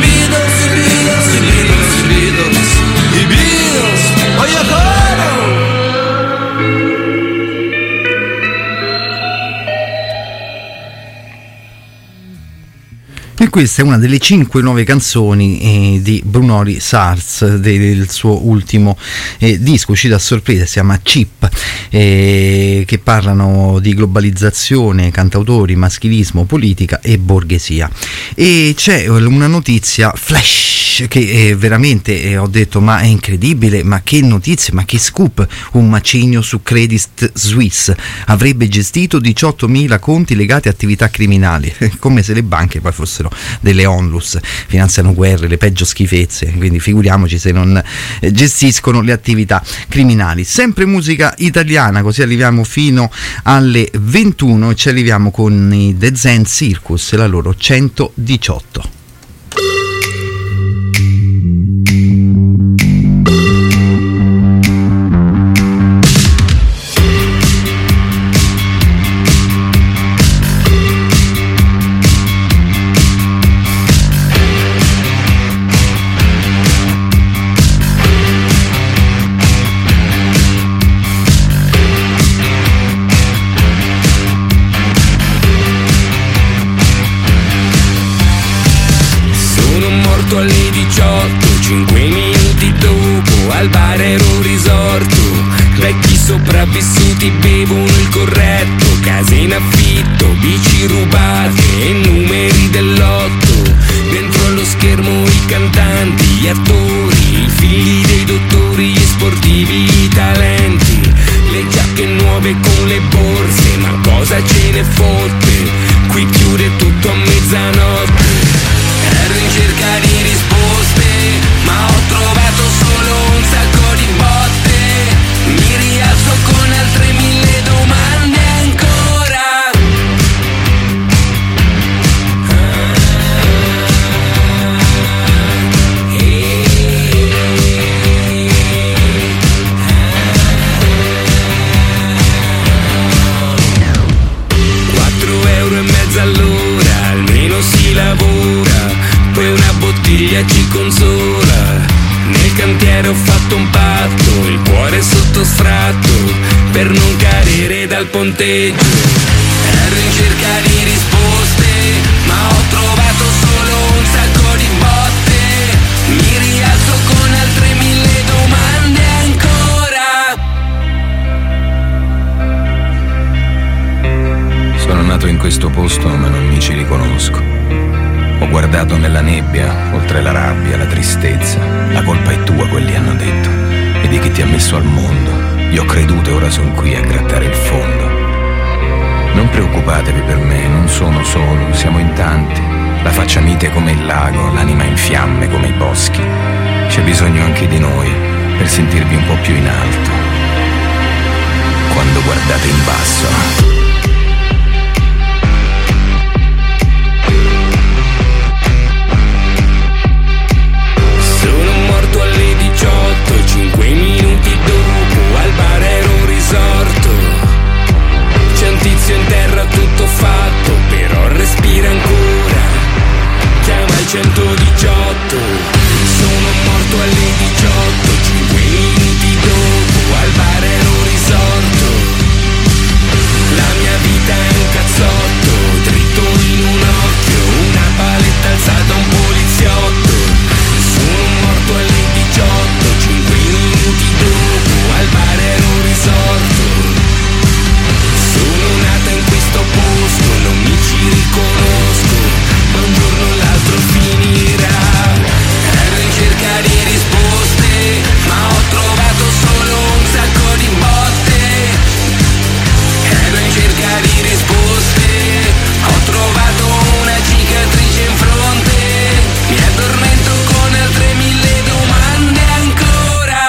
Speaker 14: I Beatles, oh Yoko Ono.
Speaker 2: E questa è una delle cinque nuove canzoni eh, di Brunori Sars, de, del suo ultimo eh, disco uscito a sorpresa, si chiama Chip, eh, che parlano di globalizzazione, cantautori, maschilismo, politica e borghesia. E c'è una notizia flash che eh, veramente eh, ho detto ma è incredibile, ma che notizie, ma che scoop. Un macigno su Credit Suisse avrebbe gestito diciottomila conti legati a attività criminali, come se le banche poi fossero delle onlus, finanziano guerre, le peggio schifezze, quindi figuriamoci se non eh, gestiscono le attività criminali. Sempre musica italiana, così arriviamo fino alle ventuno e ci arriviamo con i The Zen Circus e la loro centodiciotto.
Speaker 15: Alle diciotto, cinque minuti dopo, al bar ero risorto. Vecchi sopravvissuti bevono il corretto, case in affitto, bici rubate e numeri dell'otto. Dentro allo schermo i cantanti, gli attori, i figli dei dottori, gli sportivi, i talenti. Le giacche nuove con le borse, ma cosa ce ne fotte? Qui chiude tutto a mezzanotte. Ero in cerca di risposte, ma ho trovato solo un sacco di botte. Mi rialzo con altre mille domande ancora. Quattro euro e mezzo all'ora, almeno si lavora. Poi una bottiglia ci consola. Nel cantiere ho fatto un patto, il cuore sotto sfratto, per non cadere dal ponteggio. Ero in cerca di risposte, ma ho trovato solo un sacco di botte. Mi rialzo con altre mille domande ancora.
Speaker 16: Sono nato in questo posto ma non mi ci riconosco. Ho guardato nella nebbia, oltre la rabbia, la tristezza. La colpa è tua, quelli hanno detto, e di chi ti ha messo al mondo. Gli ho creduto e ora sono qui a grattare il fondo. Non preoccupatevi per me, non sono solo, siamo in tanti. La faccia mite come il lago, l'anima in fiamme come i boschi. C'è bisogno anche di noi per sentirvi un po' più in alto. Quando guardate in basso.
Speaker 15: Alle diciotto, cinque minuti dopo, al bar ero risorto. C'è un tizio in terra tutto fatto, però respira ancora. Chiama il centodiciotto. Sono morto alle diciotto, cinque minuti dopo, al bar ero risorto. La mia vita è un cazzotto, dritto in un occhio, una paletta alzata a un poliziotto. Sono morto alle diciotto, cinque minuti dopo, al bar ero risorto. Sono nata in questo posto, non mi ci riconosco, ma un giorno o l'altro finirà. Ero in cerca di risposte, ma ho trovato solo un sacco di botte. Ero in cerca di risposte, ho trovato una cicatrice in fronte. Mi addormento con altre mille domande ancora.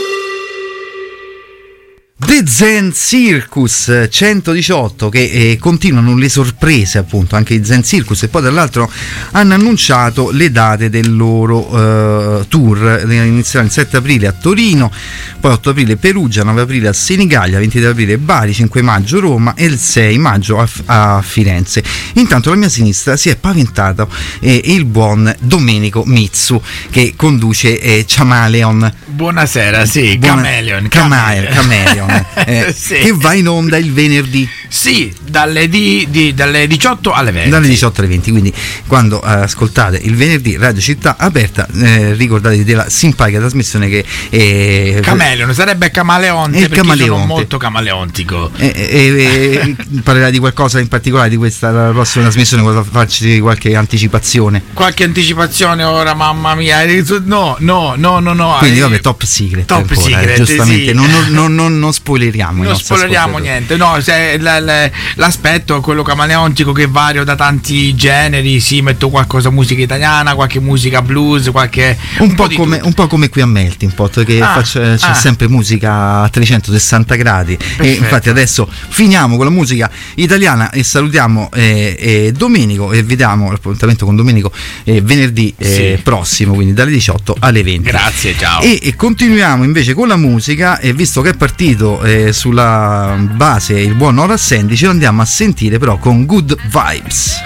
Speaker 2: The Zen Circus centodiciotto, che eh, continuano le sorprese, appunto, anche i Zen Circus, e poi tra l'altro hanno annunciato le date del loro eh, tour. Inizieranno il sette aprile a Torino, poi otto aprile Perugia, nove aprile a Senigallia, ventitré aprile Bari, cinque maggio Roma e il sei maggio a, a Firenze. Intanto alla mia sinistra si è paventato eh, il buon Domenico Mizzu, che conduce eh, Chameleon.
Speaker 17: Buonasera, sì,
Speaker 2: Buona...
Speaker 17: Chameleon,
Speaker 2: Chameleon, Chameleon. eh,
Speaker 17: Sì.
Speaker 2: che va in onda il venerdì.
Speaker 17: Sì, dalle, di, di, dalle diciotto alle venti.
Speaker 2: Dalle diciotto alle venti, quindi quando eh, ascoltate il venerdì Radio Città Aperta, eh, ricordatevi della simpatica trasmissione che è
Speaker 17: Cameleon, sarebbe camaleonte,
Speaker 2: È il
Speaker 17: perché
Speaker 2: camaleonte.
Speaker 17: sono molto camaleontico.
Speaker 2: E, e, e parlerà di qualcosa in particolare di questa la prossima trasmissione, vuoi farci qualche anticipazione?
Speaker 17: Qualche anticipazione ora, mamma mia. No, no, no, no, no.
Speaker 2: Quindi
Speaker 17: eh,
Speaker 2: vabbè, top secret.
Speaker 17: Top
Speaker 2: ancora, eh,
Speaker 17: secret,
Speaker 2: giustamente,
Speaker 17: sì.
Speaker 2: non, non, non, non, non spoileriamo. i
Speaker 17: Non
Speaker 2: nostri
Speaker 17: spoileriamo
Speaker 2: ascoltatori.
Speaker 17: niente, no, se la- la- l'aspetto è quello camaleontico che vario da tanti generi, sì, metto qualcosa musica italiana, qualche musica blues, qualche
Speaker 2: Un, po'
Speaker 17: di
Speaker 2: come, un po' come qui a Melting Pot, che
Speaker 17: Ah,
Speaker 2: faccio- c'è
Speaker 17: ah.
Speaker 2: sempre musica a trecentosessanta gradi. E
Speaker 17: Perfetto.
Speaker 2: infatti adesso finiamo con la musica italiana e salutiamo eh, eh, Domenico e vi diamo l'appuntamento con Domenico eh, venerdì eh,
Speaker 17: Sì.
Speaker 2: prossimo, quindi dalle diciotto alle venti.
Speaker 17: Grazie, ciao.
Speaker 2: E, e continuiamo invece con la musica, e visto che è partito eh, sulla base il buon Ora Sandy, ce lo andiamo a sentire però con Good Vibes.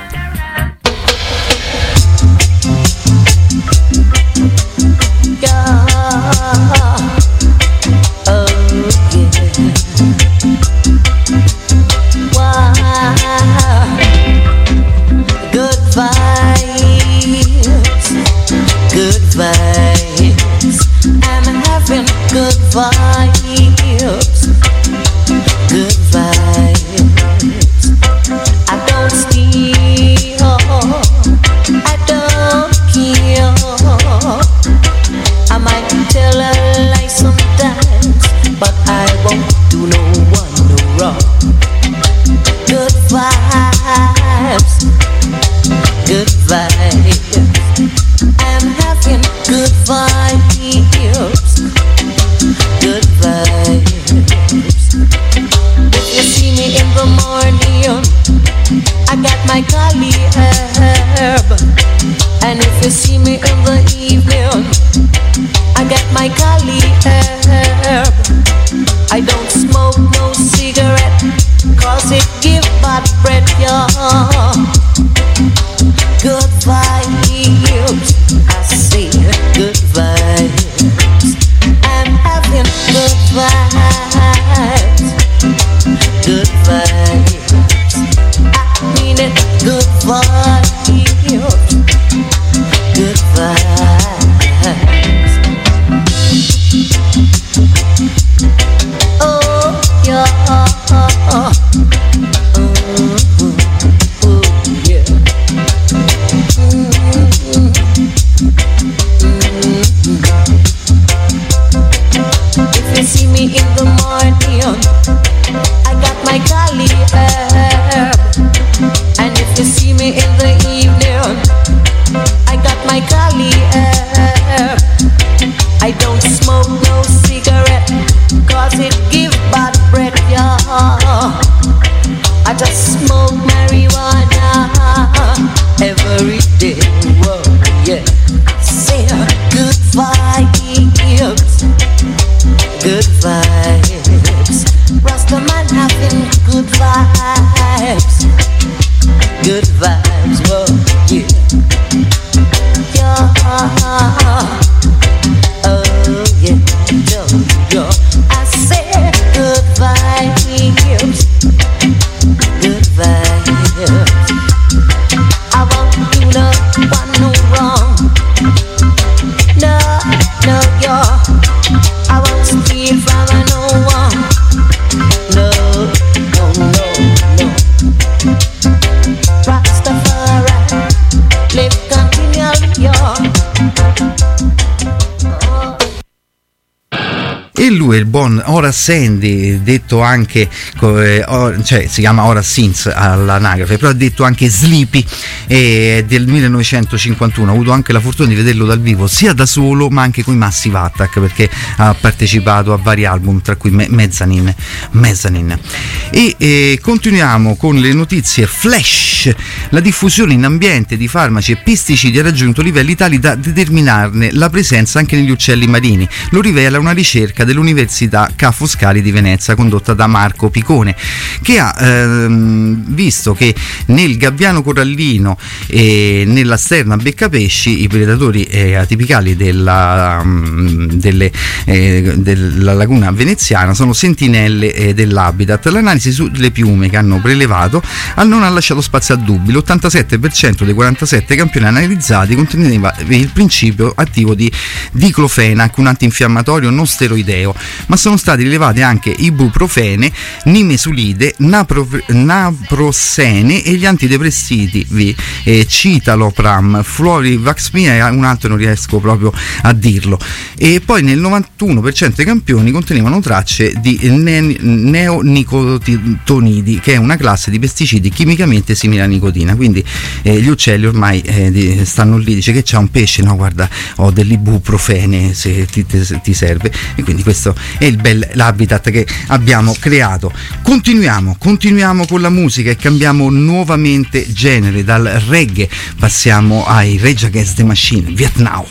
Speaker 18: Good vibes, good vibes. I'm having good vibes, good vibes. I don't steal, I don't kill. I might tell a lie sometimes, but I won't do no one no wrong. Good vibes, good vibes. I'm having good vibes, good vibes. If you see me in the morning, I got my collie herb. And if you see me in the evening, I got my collie herb. I don't smoke no cigarette, cause it give bad breath, yeah. Good vibes, I say good vibes. I'm having good vibes, good vibes. I mean it, good vibes, good vibes. Oh yeah. If you see me in the morning, I got my collie herb. And if you see me in the evening, I got my collie herb. I don't smoke no cigarette, cause it give bad breath, yeah. I just smoke marijuana every day, whoa, yeah. Say good vibes, good vibes. Rastaman having good vibes, good vibes, whoa, yeah. Yeah, oh yeah, yo, yo. I say good vibes, good vibes. I won't do no one no wrong. No, no, yo. I won't steal from no one. No, no, no, no. Rastafari, live continually, yo.
Speaker 2: E lui è il buon Ora Sandy, detto anche, eh, or- cioè si chiama Ora Sins all'anagrafe, però è detto anche Sleepy, è del millenovecentocinquantuno. Ho avuto anche la fortuna di vederlo dal vivo, sia da solo ma anche con i Massive Attack, perché ha partecipato a vari album, tra cui Me- Mezzanine, Mezzanine. E eh, continuiamo con le notizie flash. La diffusione in ambiente di farmaci e pesticidi ha raggiunto livelli tali da determinarne la presenza anche negli uccelli marini. Lo rivela una ricerca dell'Università Ca' Foscari di Venezia, condotta da Marco Picone, che ha ehm, visto che nel gabbiano corallino e nella sterna beccapesci i predatori eh, atipicali della, um, delle, eh, della laguna veneziana sono sentinelle eh, dell'habitat. L'analisi sulle piume che hanno prelevato non ha lasciato spazio a dubbi. L'ottantasette per cento dei quarantasette campioni analizzati conteneva il principio attivo di diclofenac, un antinfiammatorio non steroideo, ma sono stati rilevati anche ibuprofene, nimesulide, napro, naproxene e gli antidepressivi eh, citalopram, florivaxmia e un altro non riesco proprio a dirlo. E poi nel novantuno per cento dei campioni contenevano tracce di ne- neonicotinidi, che è una classe di pesticidi chimicamente simile alla nicotina. Quindi eh, gli uccelli ormai eh, di, stanno lì, dice che c'è un pesce, no guarda ho dell'ibuprofene se ti, te, ti serve. E quindi questo è il bel l'habitat che abbiamo creato. Continuiamo, continuiamo con la musica e cambiamo nuovamente genere, dal reggae passiamo ai Rage Against the Machine, Vietnam.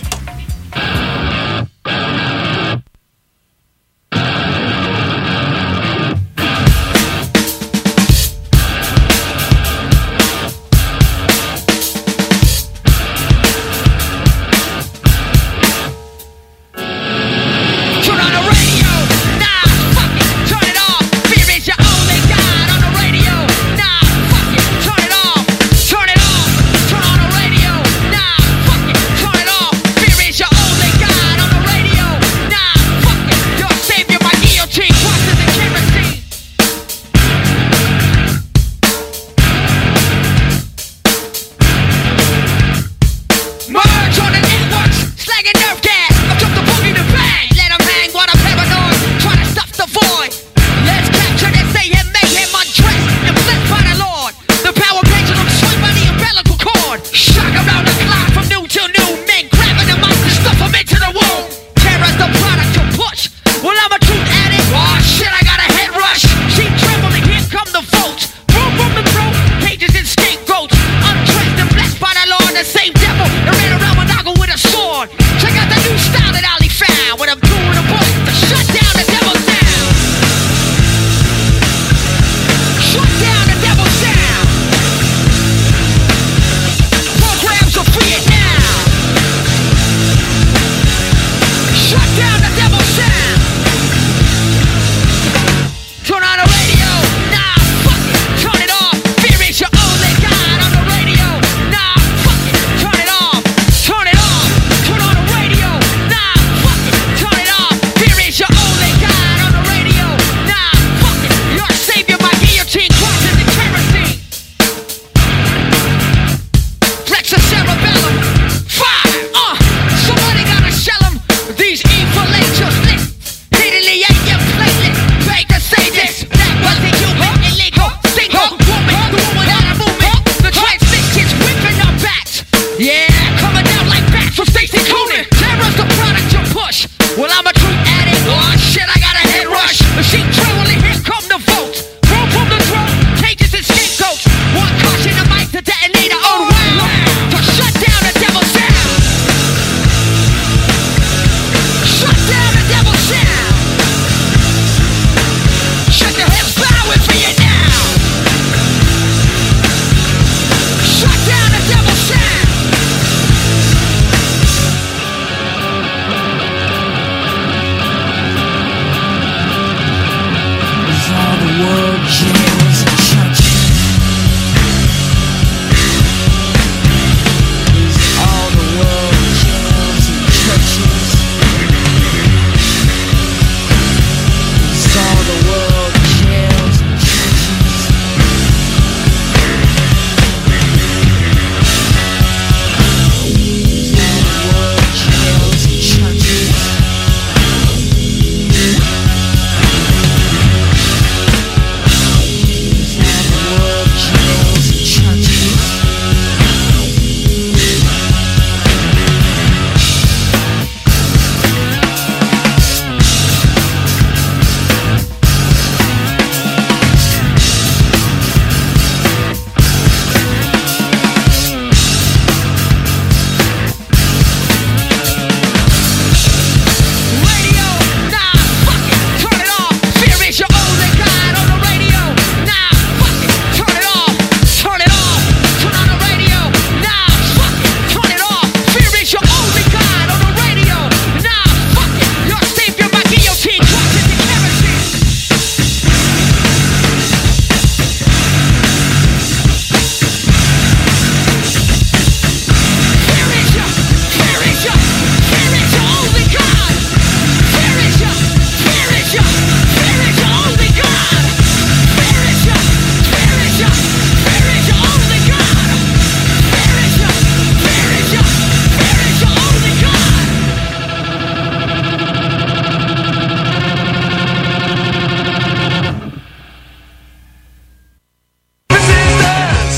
Speaker 3: Turn it off, turn on the radio, nah, fuck it, turn it off.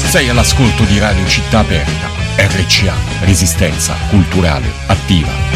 Speaker 11: Sei all'ascolto di Radio Città Aperta, R C A, Resistenza Culturale Attiva.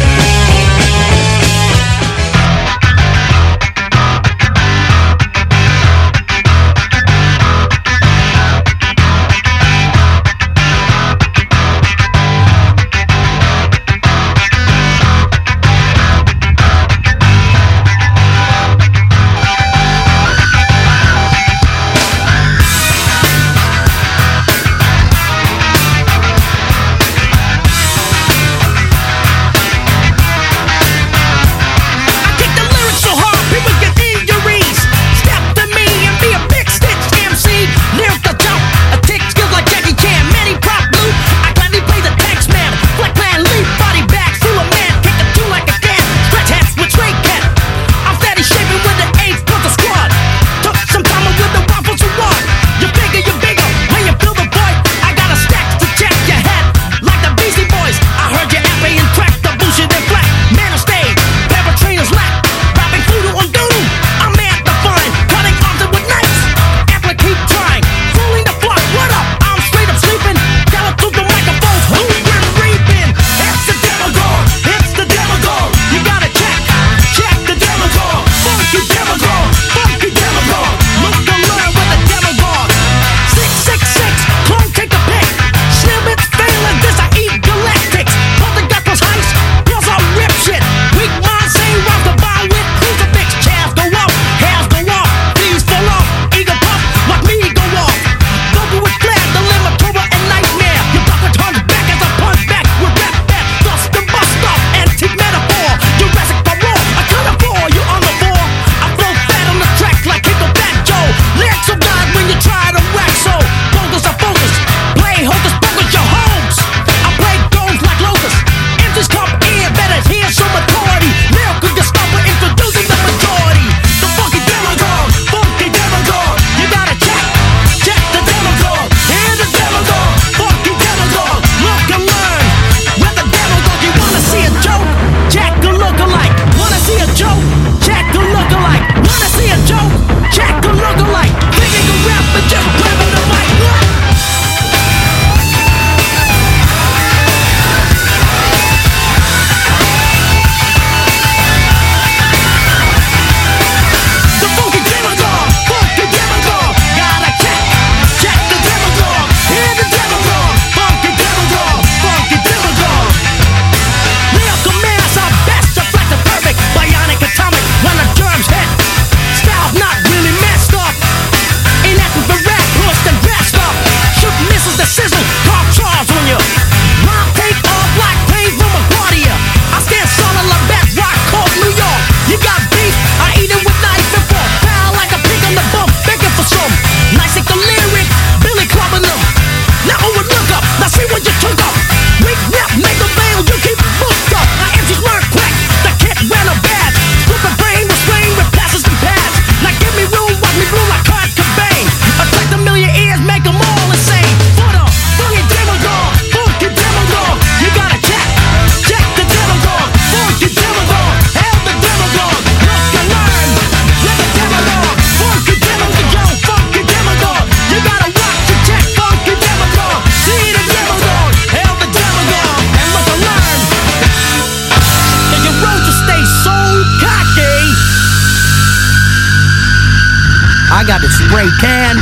Speaker 19: I got the spray can.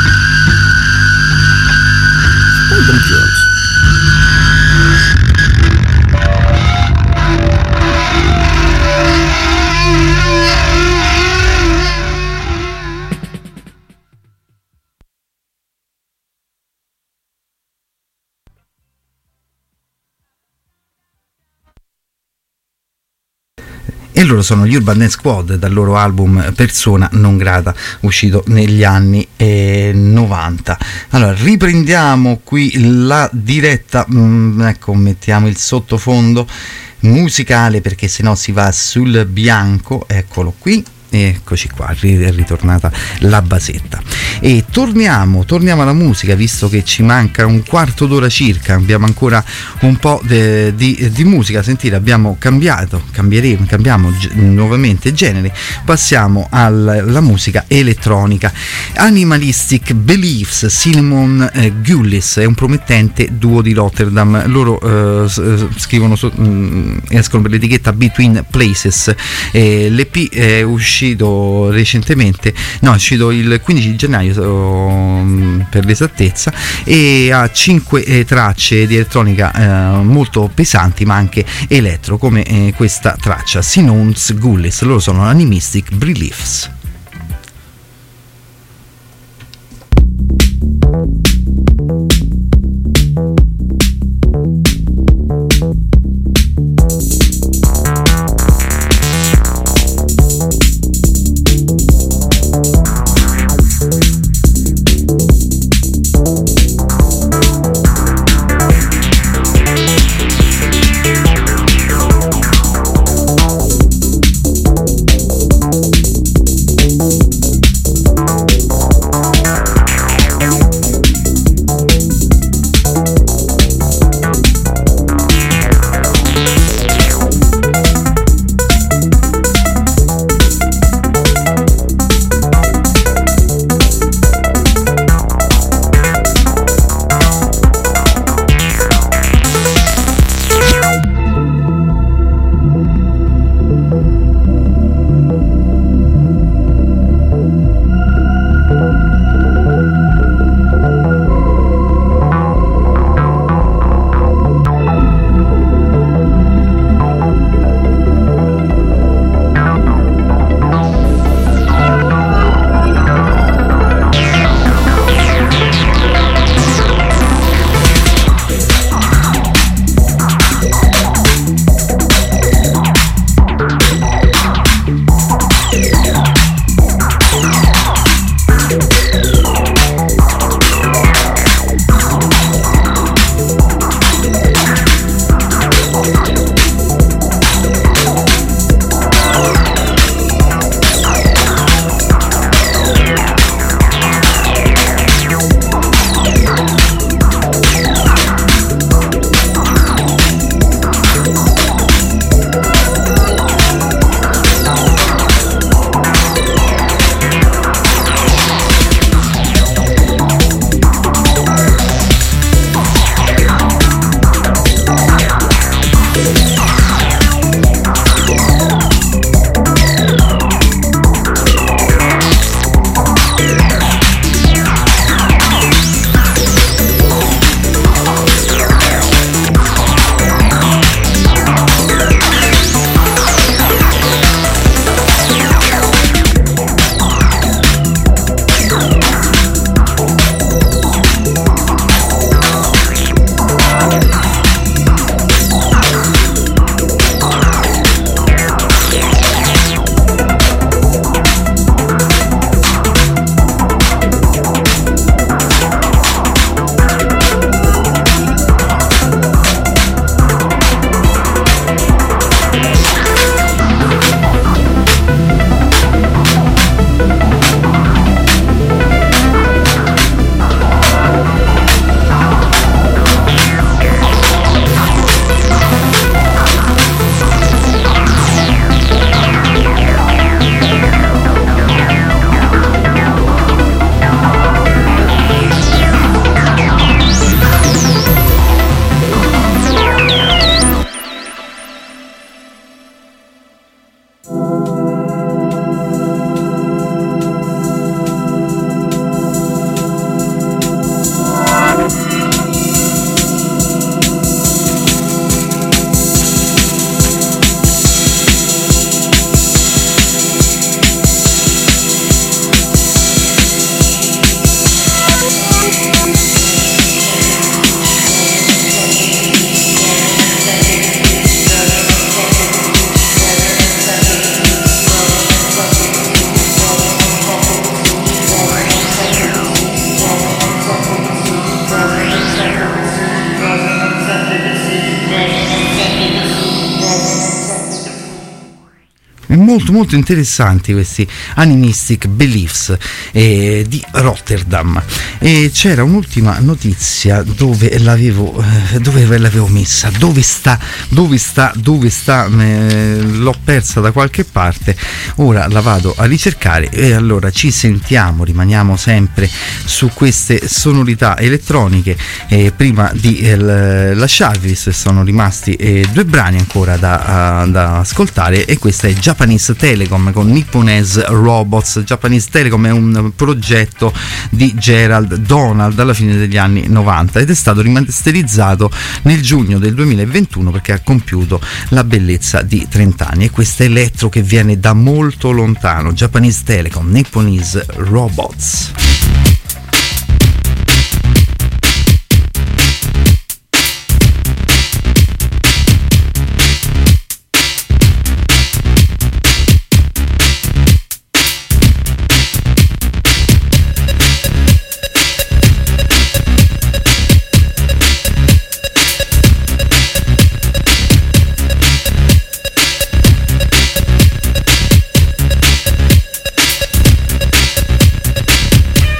Speaker 19: Spray them drugs.
Speaker 2: E loro sono gli Urban Dance Squad dal loro album Persona non grata, uscito negli anni eh, novanta. Allora riprendiamo qui la diretta, mm, ecco, mettiamo il sottofondo musicale perché sennò si va sul bianco, eccolo qui. eccoci qua, è ritornata la basetta. E torniamo, torniamo alla musica, visto che ci manca un quarto d'ora circa, abbiamo ancora un po' de, di, di musica. Sentite, abbiamo cambiato, cambieremo, cambiamo g- nuovamente genere, passiamo al, alla musica elettronica. Animalistic Beliefs, Simon eh, Gullis è un promettente duo di Rotterdam, loro eh, scrivono, so, mh, escono per l'etichetta Between Places, eh, l'E P è uscito recentemente, no, è uscito il quindici gennaio per l'esattezza, e ha cinque eh, tracce di elettronica eh, molto pesanti ma anche elettro, come eh, questa traccia Sinons Gullis. Loro sono Animistic Beliefs.
Speaker 18: Thank
Speaker 2: molto molto interessanti questi Animistic Beliefs eh, di Rotterdam. E c'era un'ultima notizia dove l'avevo eh, dove l'avevo messa, dove sta dove sta dove sta eh, l'ho persa da qualche parte, ora la vado a ricercare. E allora ci sentiamo, rimaniamo sempre su queste sonorità elettroniche eh, prima di eh, lasciarvi, visto che sono rimasti eh, due brani ancora da, uh, da ascoltare, e questa è Japanese Telecom con Nipponese Robots. Japanese Telecom è un progetto di Gerald Donald alla fine degli anni novanta ed è stato rimasterizzato nel giugno del duemilaventuno perché ha compiuto la bellezza di trenta anni. E questo è elettro che viene da molto lontano. Japanese Telecom, Nipponese Robots.
Speaker 3: Thank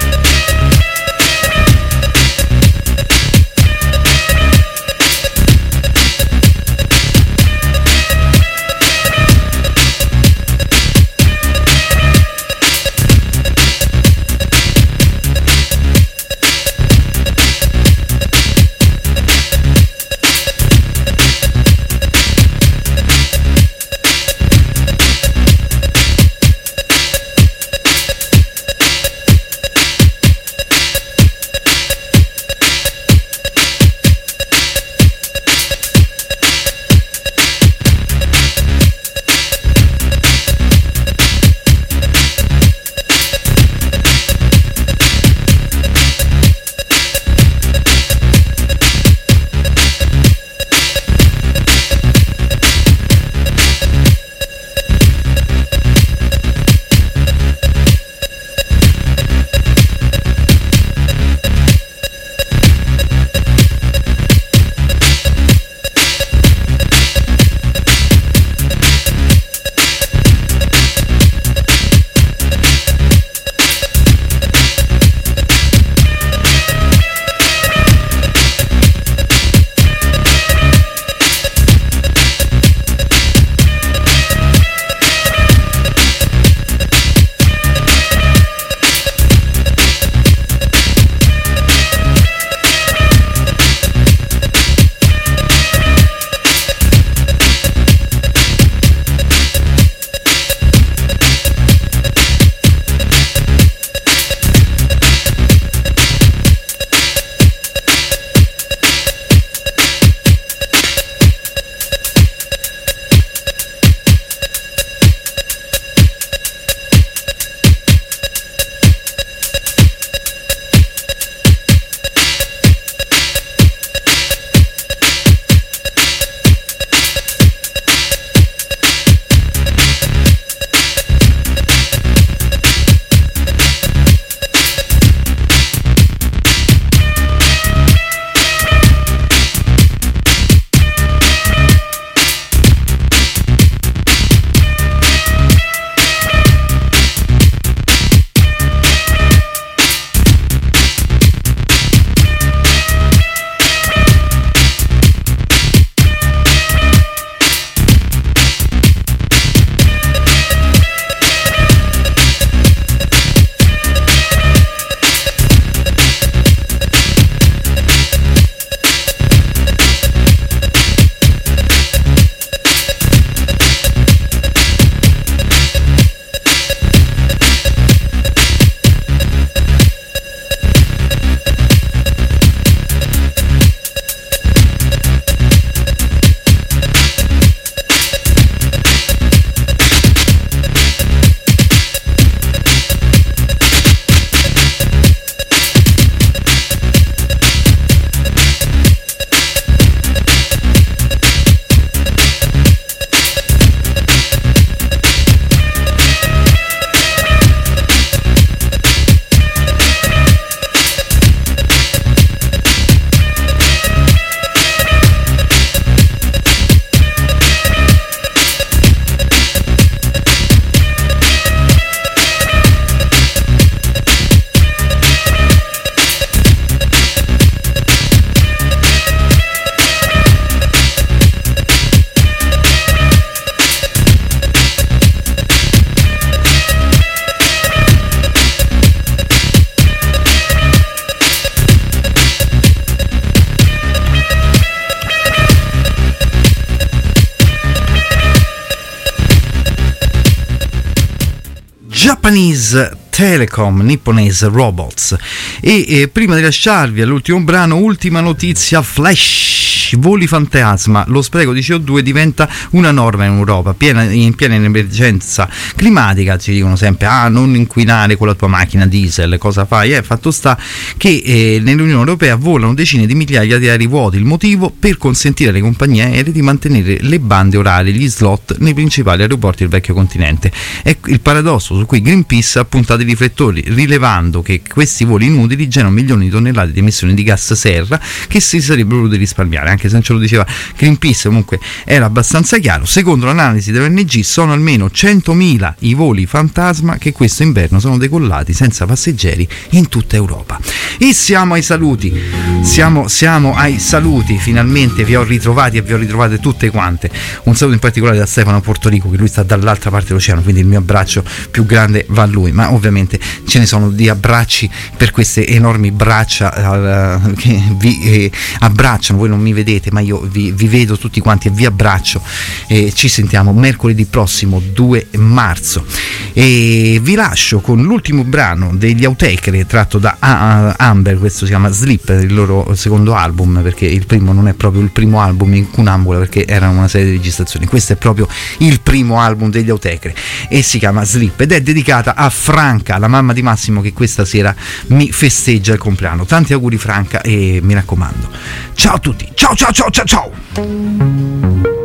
Speaker 2: Japanese Telecom, Nipponese Robots. E eh, prima di lasciarvi all'ultimo brano, ultima notizia flash: voli fantasma, lo spreco di C O due diventa una norma in Europa, piena, in piena emergenza climatica. Ci dicono sempre: ah, non inquinare con la tua macchina diesel, cosa fai? Eh, fatto sta che eh, nell'Unione Europea volano decine di migliaia di aerei vuoti. Il motivo? Per consentire alle compagnie aeree di mantenere le bande orarie, gli slot nei principali aeroporti del vecchio continente. È il paradosso su cui Greenpeace ha puntato i riflettori, rilevando che questi voli inutili generano milioni di tonnellate di emissioni di gas serra che si sarebbero voluti risparmiare. Anche se non ce lo diceva Greenpeace, comunque era abbastanza chiaro. Secondo l'analisi dell'O N G sono almeno centomila i voli fantasma che questo inverno sono decollati senza passeggeri in tutta Europa. E siamo ai saluti, siamo, siamo ai saluti, finalmente vi ho ritrovati e vi ho ritrovate tutte quante. Un saluto in particolare da Stefano Porto Rico, che lui sta dall'altra parte dell'oceano, quindi il mio abbraccio più grande va a lui, ma ovviamente ce ne sono di abbracci per queste enormi braccia uh, che vi eh, abbracciano. Voi non mi vedete, ma io vi, vi vedo tutti quanti e vi abbraccio. E ci sentiamo mercoledì prossimo due marzo, e vi lascio con l'ultimo brano degli Autechre tratto da uh, Amber. Questo si chiama Sleep, il loro secondo album, perché il primo non è proprio il primo album in Cunambola, perché erano una serie di registrazioni. Questo è proprio il primo album degli Autechre e si chiama Sleep, ed è dedicata a Franca, la mamma di Massimo, che questa sera mi festeggia il compleanno. Tanti auguri Franca, e mi raccomando, ciao a tutti, ciao ciao ciao ciao ciao.